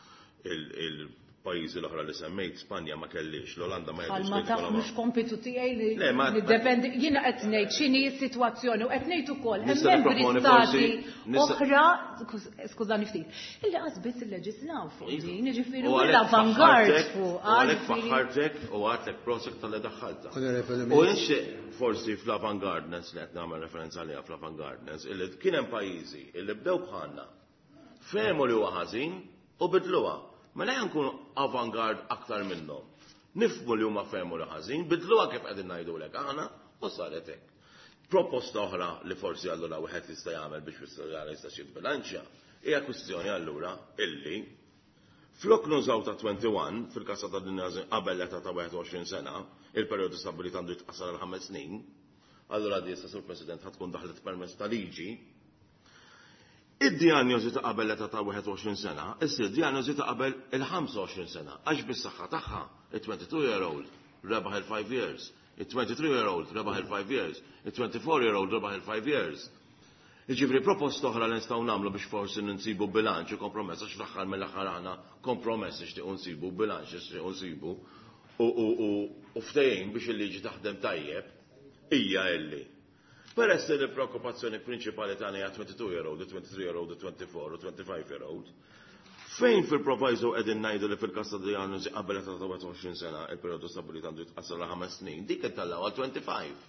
il-pajjiżi l-oħra li semmejt, Spanja ma kellix, l-Olanda ma kellix. Ma taf mhux kompitu tiegħi li niddependi jiena qed ngħid x'inhi s-sitwazzjoni u qed ngħid ukoll hemm membri stati oħra, skużani ftit, illi qasbis illeġislaw fuq din, jiġifieri l-avangard fuq. Għalhekk faħħartek u għadlek proġett tal daħħalta. U inxi forsi fl-avangardness li qed nagħmel referenza għaliha fl-avangardness, illi kien hemm pajjiżi illi bdew bħalna fehmu li huwa ħażin u bidluha. Mela nkunu avangard aktar minnhom. Nifhmu li huma fehmu li ħażin, bidluha kif qegħdin ngħidulek aħna u saret hekk. Proposta oħra li forsi allura wieħed jista' jagħmel biex jista' jista' jibbilanċja Hija kwistjoni allura illi flok nużaw ta' 21 fil-kassa ta' dinja qabel l-età ta' 21 sena, il-perjodu stabbilit għandu jitqassar għal 5 snin, allura di issa sur President ħatkun daħlet permezz ta' liġi. Id-dijanjosi ta' qabel l-età ta' 21 sena, issir dijanjosi ta' qabel il-25 sena, għax bis-saħħa tagħha il-22-year-old rebaħ il-5 years, il-23-year-old rebaħ il-5 years, il-24-year-old rebaħ il-5 years. Iġifri proposta oħra li nistgħu nagħmlu biex forsi nsibu bilanċ u kompromess għax fl-aħħar mill-aħħar aħna kompromess nixtiequ nsibu bilanċ nixtiequ nsibu u ftehim biex il-liġi taħdem tajjeb hija illi. Peress li l-preokkupazzjoni prinċipali tagħna hija 22-year-old, 23-year-old, 24 u 25-year-old. Fejn fil-proviso qegħdin ngħidu li fil-kassa diagnosi qabel ta' 20 sena il-perjodu stabbilit għandu jitqassar la 5 snin, dik intallaw għal 25.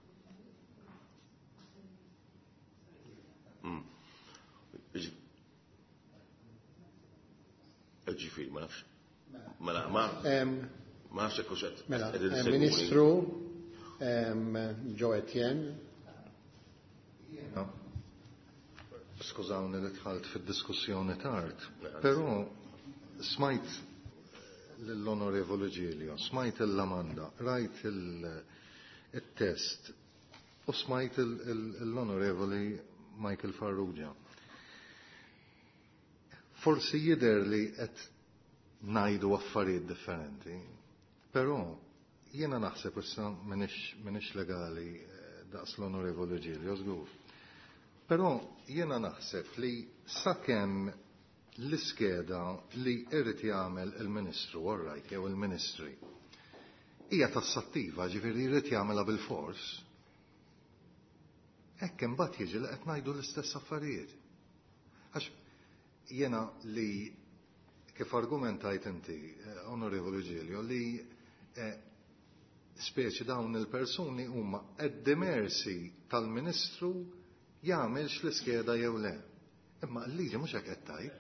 Ġifiri, ma nafx. Ma nafx ekku xed. Mela, Ministru Joe Etienne. Skużawni li tħalt fid-diskussjoni tard, però smajt l-Onorevoli Giulio, smajt l-Amanda, rajt il-test u smajt l-Onorevoli Michael Farrugia. Forsi jider li qed ngħidu affarijiet differenti, però jiena naħseb issa minix legali daqs l-Onorevoli Giulio żgur. Però jiena naħseb li sakemm l-iskeda li irid jagħmel il-Ministru orrajt jew il-Ministri hija tassattiva ġifieri jrid jagħmilha bil-fors. Hekk imbagħad jiġi li qed ngħidu l-istess affarijiet. Għax jiena li kif argumentajt inti, Onorevoli Giulio, li speċi dawn il-persuni huma qed mersi tal-Ministru jagħmelx l-iskeda jew le. Imma l-liġi mhux hekk qed tgħid.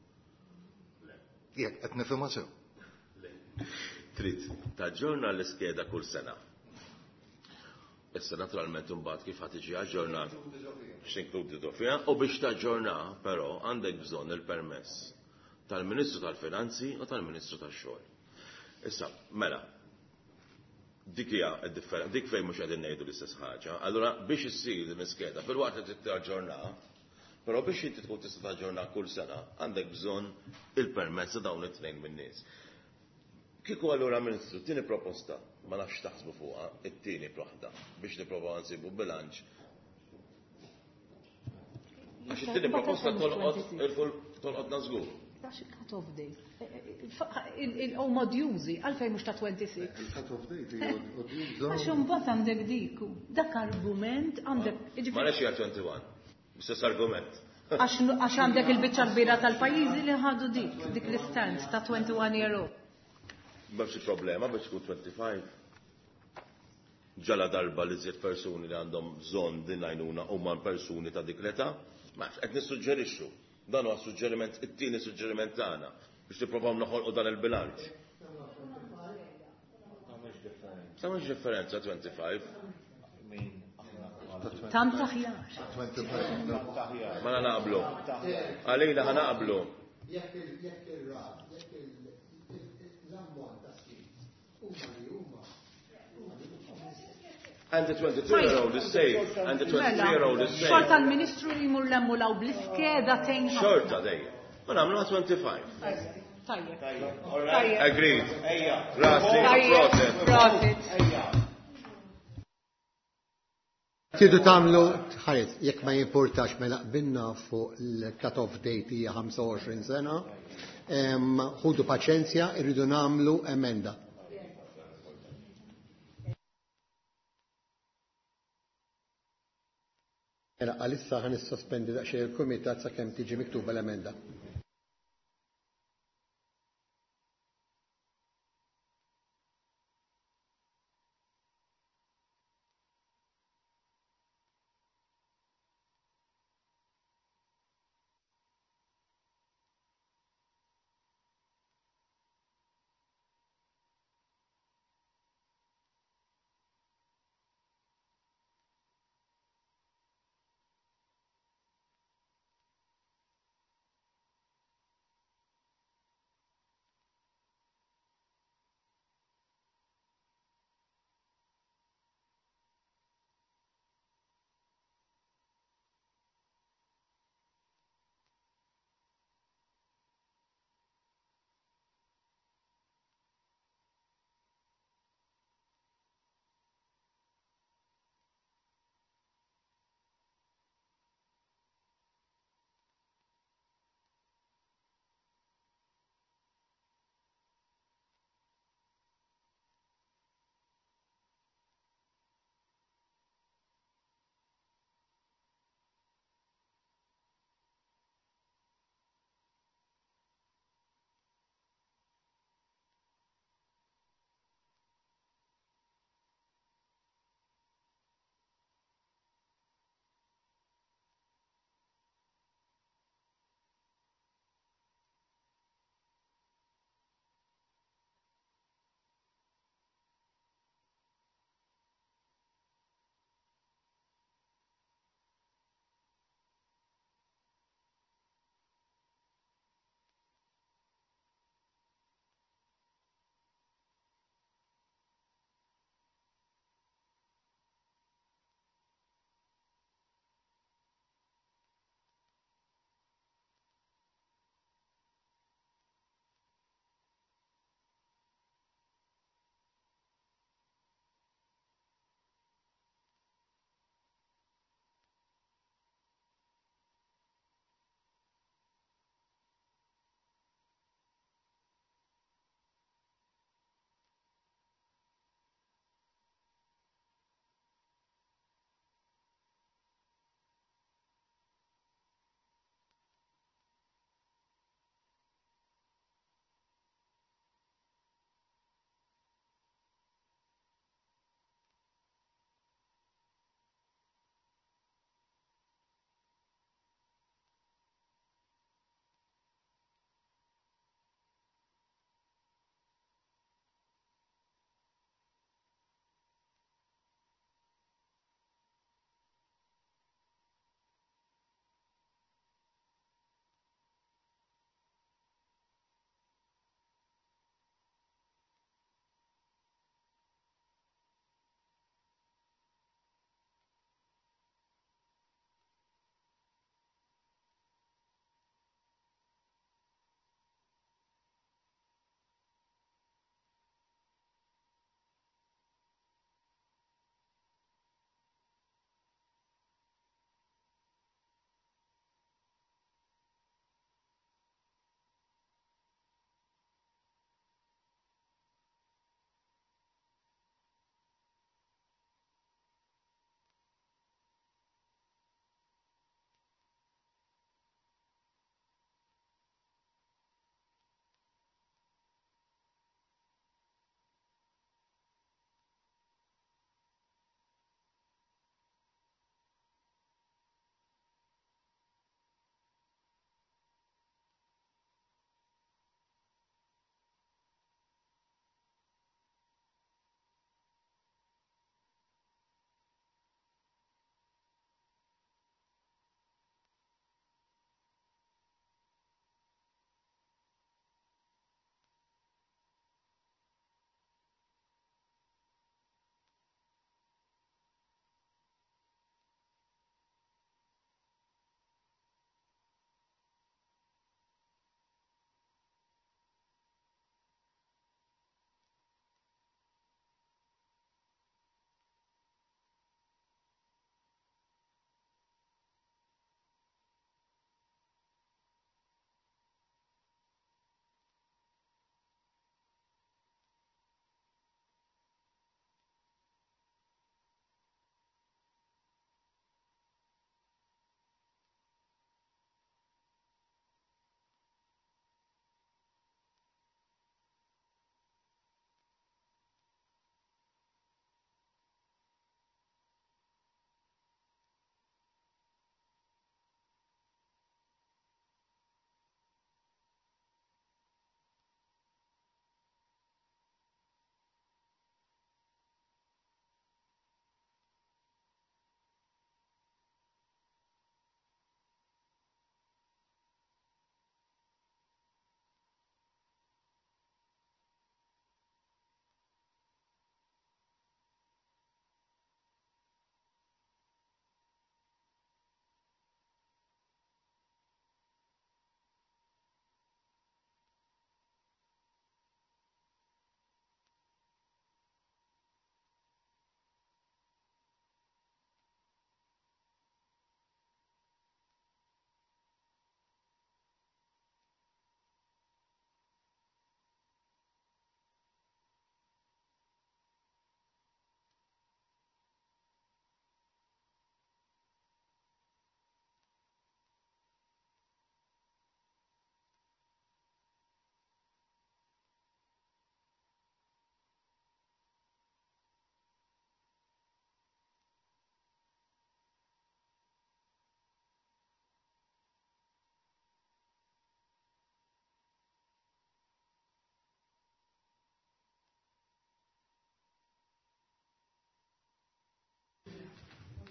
Jekk qed nifhimha sew. Trid taġġorna l-iskeda kull sena. Issa naturalment imbagħad kif ħad tiġi aġġornat x'inkluditu fiha u biex taġġorna però għandek bżonn il-permess tal-Ministru tal-Finanzi u tal-Ministru tax-Xogħol. Issa, mela, dik hija differenza, dik fejn mhux qegħdin ngħidu l-istess ħaġa. Allura biex issir din iskeda fil-waqt li taġġorna, però biex inti tkun tista' taġġorna kull sena għandek bżonn il-permess ta' dawn it-tnejn min-nies. Kieku allura Ministru, tieni proposta ma nafx taħsbu fuqha, it-tieni waħda biex nipprovaw nsibu bilanċ. Għax it-tieni proposta tolqodna żgur. Cut-off date. Il-omodjużi, għalfej mux ta' 26. Cut-off date, Għax imbagħad għandek diku. Dak argument għandek. Ma nafx hija 21. Istess argument. Għax għandek il-biċċa kbira tal-pajjiżi li ħadu dik l-istanz ta' 21-year-old. M'hemmx problema biex tkun 25. Ġala darba li żied persuni li għandhom bżonn din għajnuna huma persuni ta' dik l-età, ma qed nissuġġerixxu. Dan huwa suġġeriment, it-tieni suġġeriment tagħna biex nippruvaw noħolqu dan il-bilanċ. Sa mhux differenza 25. Tant aħjar. Ma naqblu. Għalina ħanaqblu. And the 22-year-old is safe. And the 23-year-old is safe. Xorta l-Ministru li jmur l-emmulaw bl-iskeda tejn. Xorta dejjem. Ma nagħmlu 25. Tajjeb. Agreed. Grazie. Prosit. Tidu tagħmlu ħares, jekk ma jimpurtax mela qbilna fuq il-cut-off date hija 25 sena, ħudu paċenzja, irridu nagħmlu emenda. Mela għalissa ħan nissospendi daqsxejn il-kumitat sakemm tiġi miktuba l-emenda.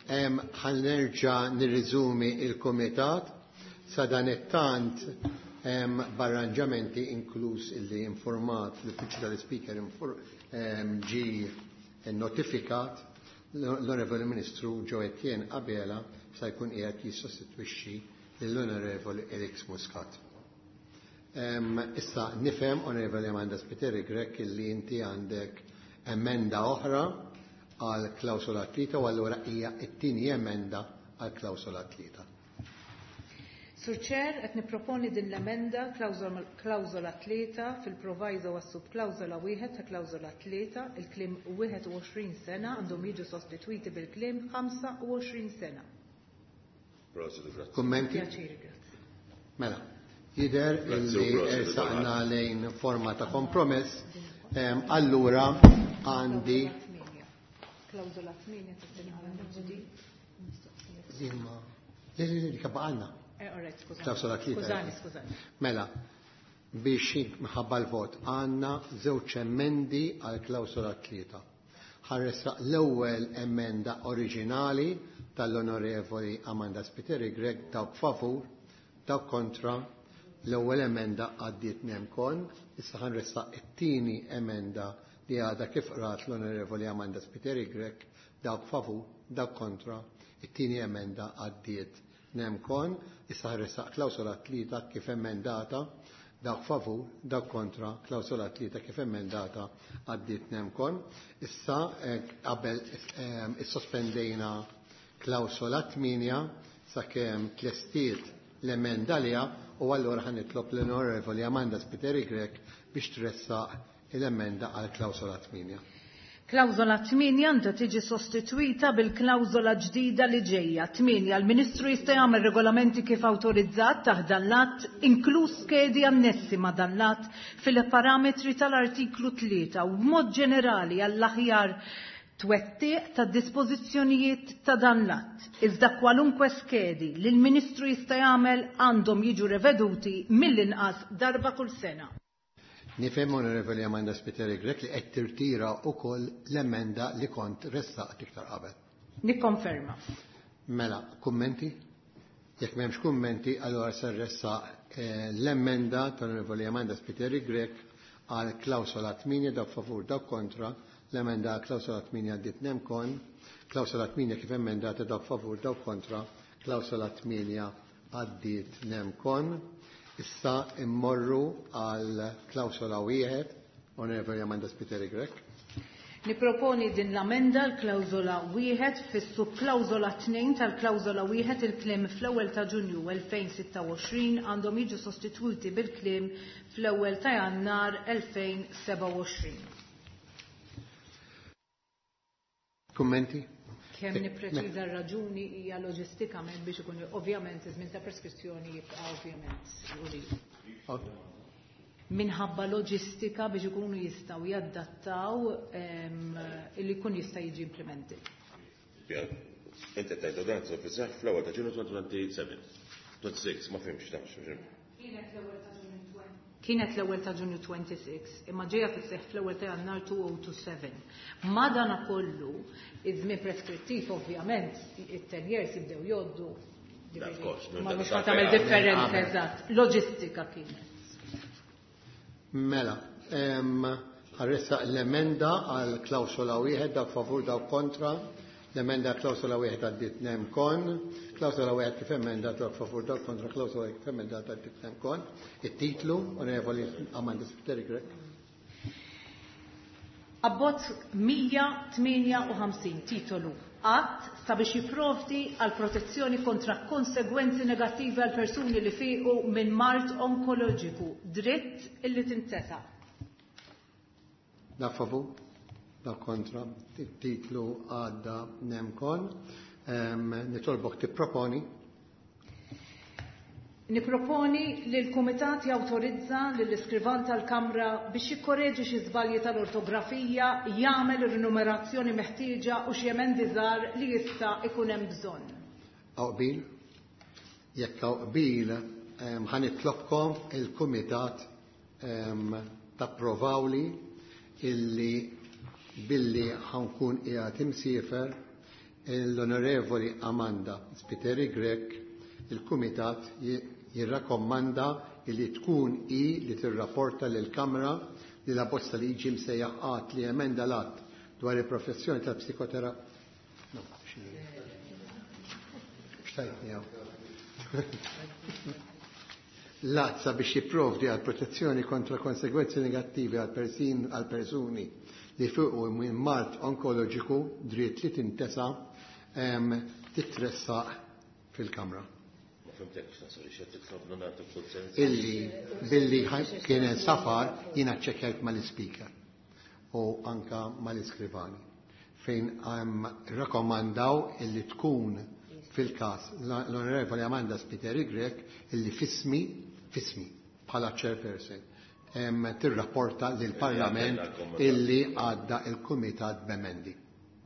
ħannerġa' nirriżumi il-Kumitat sa dan it-tant b'arranġamenti inkluż illi informat l-Uffiċċju tal-Speaker ġi notifikat l-Onorevoli Ministru Joe Etienne Qabela sa jkun qiegħed jissostitwixxi l-Onorevoli Elix Muscat. Issa nifhem Onorevoli Amanda Spiteri Grek illi inti għandek emenda oħra għal klawsola 3 u allura hija t-tieni emenda għal klawsola 3. Sur Chair, qed nipproponi din l-emenda klawżola 3 fil-proviso għas-sub klawżola 1 ta' klawżola 3 il-kliem 21 sena għandhom jiġu sostitwiti bil-kliem 25 sena. Kummenti? Mela, jidher illi ersaqna lejn forma ta' kompromess, allura għandi klawżola 8 tas-sena ġdid. Li kabaqalna. Klawsola 3. Skużani. Mela, biex minħabba l-vot għandna żewġ emendi għal klawsola 3. Ħarressaq l-ewwel emenda oriġinali tal-Onorevoli Amanda Spiteri Grek dawk favur, dawk kontra, l-ewwel emenda għaddiet nemkon, issa ħanressaq it-tieni emenda li għadha kif qrat l-Onorevoli Amanda Spiteri Grek dawk favur, dawk kontra, it-tieni emenda għaddiet nemkon, issa ħarressaq klawsola 3 kif emendata, dawk favur, dawk kontra, klawsola 3 kif emendata għaddiet nemkon. Issa qabel issospendejna klawsola 8 sakemm tlestiet l-emenda liha u allura ħanitlob l-Onorevoli Amanda Spiteri Grek biex tressaq l-emenda għal klawsola 8. Klawżola 8 għandha tiġi sostitwita bil-klawżola ġdida li ġejja. 8 l-Ministru jista' jagħmel regolamenti kif awtorizzat taħt dan l-att, inkluż skedi annessi ma' dan l-att fil-parametri tal-artiklu 3 u b'mod ġenerali għall-aħjar twettiq ta' dispożizzjonijiet ta' dan l-att. Iżda kwalunkwe skedi li l-Ministru jista' jagħmel għandhom jiġu reveduti mill-inqas darba kull sena. Nifhem Onorevoli Amanda Spiteri Grek li qed tirtira wkoll l-emenda li kont ressaqt iktar qabel. Nikkonferma. Mela, kummenti? Jekk m'hemmx kummenti, allura se ressaq l-emenda tal-Onorevoli Amanda Spiteri Grek għal klawsola 8 dawk favur dawk kontra, l-emenda klawsola 8 għaddiet nemkon, klawsola 8 kif emendata dawk favur dawk kontra, klawsola 8 għaddiet nemkon. Issa immorru għal klawsola 1, Onorevoli Amanda Spiteri Grek. Niproponi din l-amenda l-klawżola 1 fis-subklawżola 2 tal-klawżola 1 il-kliem fl-ewwel ta' Ġunju 2026 għandhom jiġu sostitwiti bil-kliem fl-ewwel ta' Jannar 2027. Kummenti? Kemm nippreċiża r-raġuni hija loġistikament biex ikun ovvjament iż-żmien ta' preskrizzjoni jibqa' ovvjament. Minħabba loġistika biex ikunu jistgħu jaddattaw illi jkun jista' jiġi implementi. Inti tgħidu dan fisseħ fl-ewwel ta' Ġunju 2027. 26 ma fhimx tafx. Kienet l-ewwel ta' Ġunju 26, imma ġejja fisseħ fl-ewwel ta' Jannar 2027. Madankollu iż-żmien preskrittiv ovvjament it-tenjers jibdew jgħoddu. Ma mhux ma tagħmel differenza eżatt. Loġistika kienet. Mela, ħarressaq l-emenda għal klawsola 1 dak favur dak kontra, l-emenda klawsola 1 għaddiet nemkon, klawsola 1 kif emenda dak favur dak kontra, klawsola 1 kif emenda għaddiet nemkon. It-titlu, Onorevoli Amanda Spiteri Grek. Abbozz 158 titolu Att sabiex jipprovdi għal protezzjoni kontra konsegwenzi negattivi għal persuni li fiequ minn mart onkoloġiku, dritt illi tintesa. Da favur, da kontra, titlu għadda nemkon. Nitolbok tipproponi. Niproponi li l-Kumitat jawtorizza lill iskrivant tal-Kamra biex jikkorreġi xi żbalji tal-ortografija, jagħmel ir-numerazzjoni meħtieġa u xi emendi żgħar li jista' ikun hemm bżonn. Qbil, jekk qbil ħanitlobkom il-Kumitat tapprovawli illi billi ħankun qiegħed imsiefer l-Onorevoli Amanda Spiteri Grek, il-Kumitat jirrakkommanda li tkun li tirrapporta lill-Kamra li la bozza liġi msejjaħ qatt li emenda l-att dwar il-professjoni tal-psikoterapija. L-azza biex jipprovdi għal protezzjoni kontra konsegwenzi negattivi għal persuni li fuqu minn mart onkoloġiku dritt li tintesa titressa fil-Kamra. Illi billi kienet safar jina ċekjajt mal-speaker u anka mal-iskrivani fejn rakomandaw illi tkun fil-kas l-Onorevoli Amanda Spiteri Grek illi fismi bħala chairperson tirrapporta lill-Parlament illi għadda il-Kumitat b'emendi.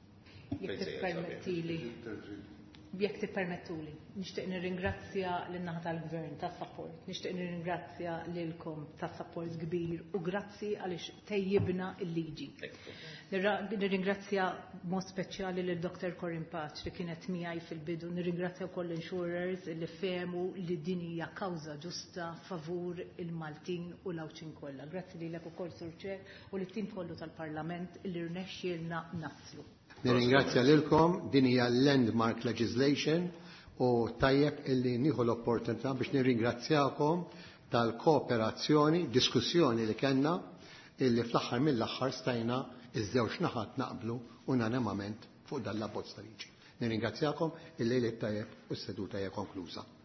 Jekk tippermettuli, nixtieq nirringrazzja lin-naħa tal-Gvern tas-support, nixtieq nirringrazzja lilkom tas-support kbir u grazzi għaliex tejjibna l-liġi. Nirringrazzja mod speċjali lil Dr. Corin Patch li kienet miegħi fil-bidu, nirringrazzja wkoll insurers li fehmu li din hija kawża ġusta favur il-Maltin u l-Awċin kollha. Grazzi lilek ukoll Sur Ċer u lit-tim kollu tal-Parlament li rnexxielna naslu. Nirringrazzja lilkom, din hija landmark legislation u tajjeb illi nieħu l-opportunità biex nirringrazzjakom tal-kooperazzjoni, diskussjoni li kellna illi fl-aħħar mill-aħħar stajna iż-żewġ naħat naqblu unanimament fuq dan l-abbozz ta' liġi. Nirringrazzjakom il-lejl tajjeb u s-seduta hija konkluża.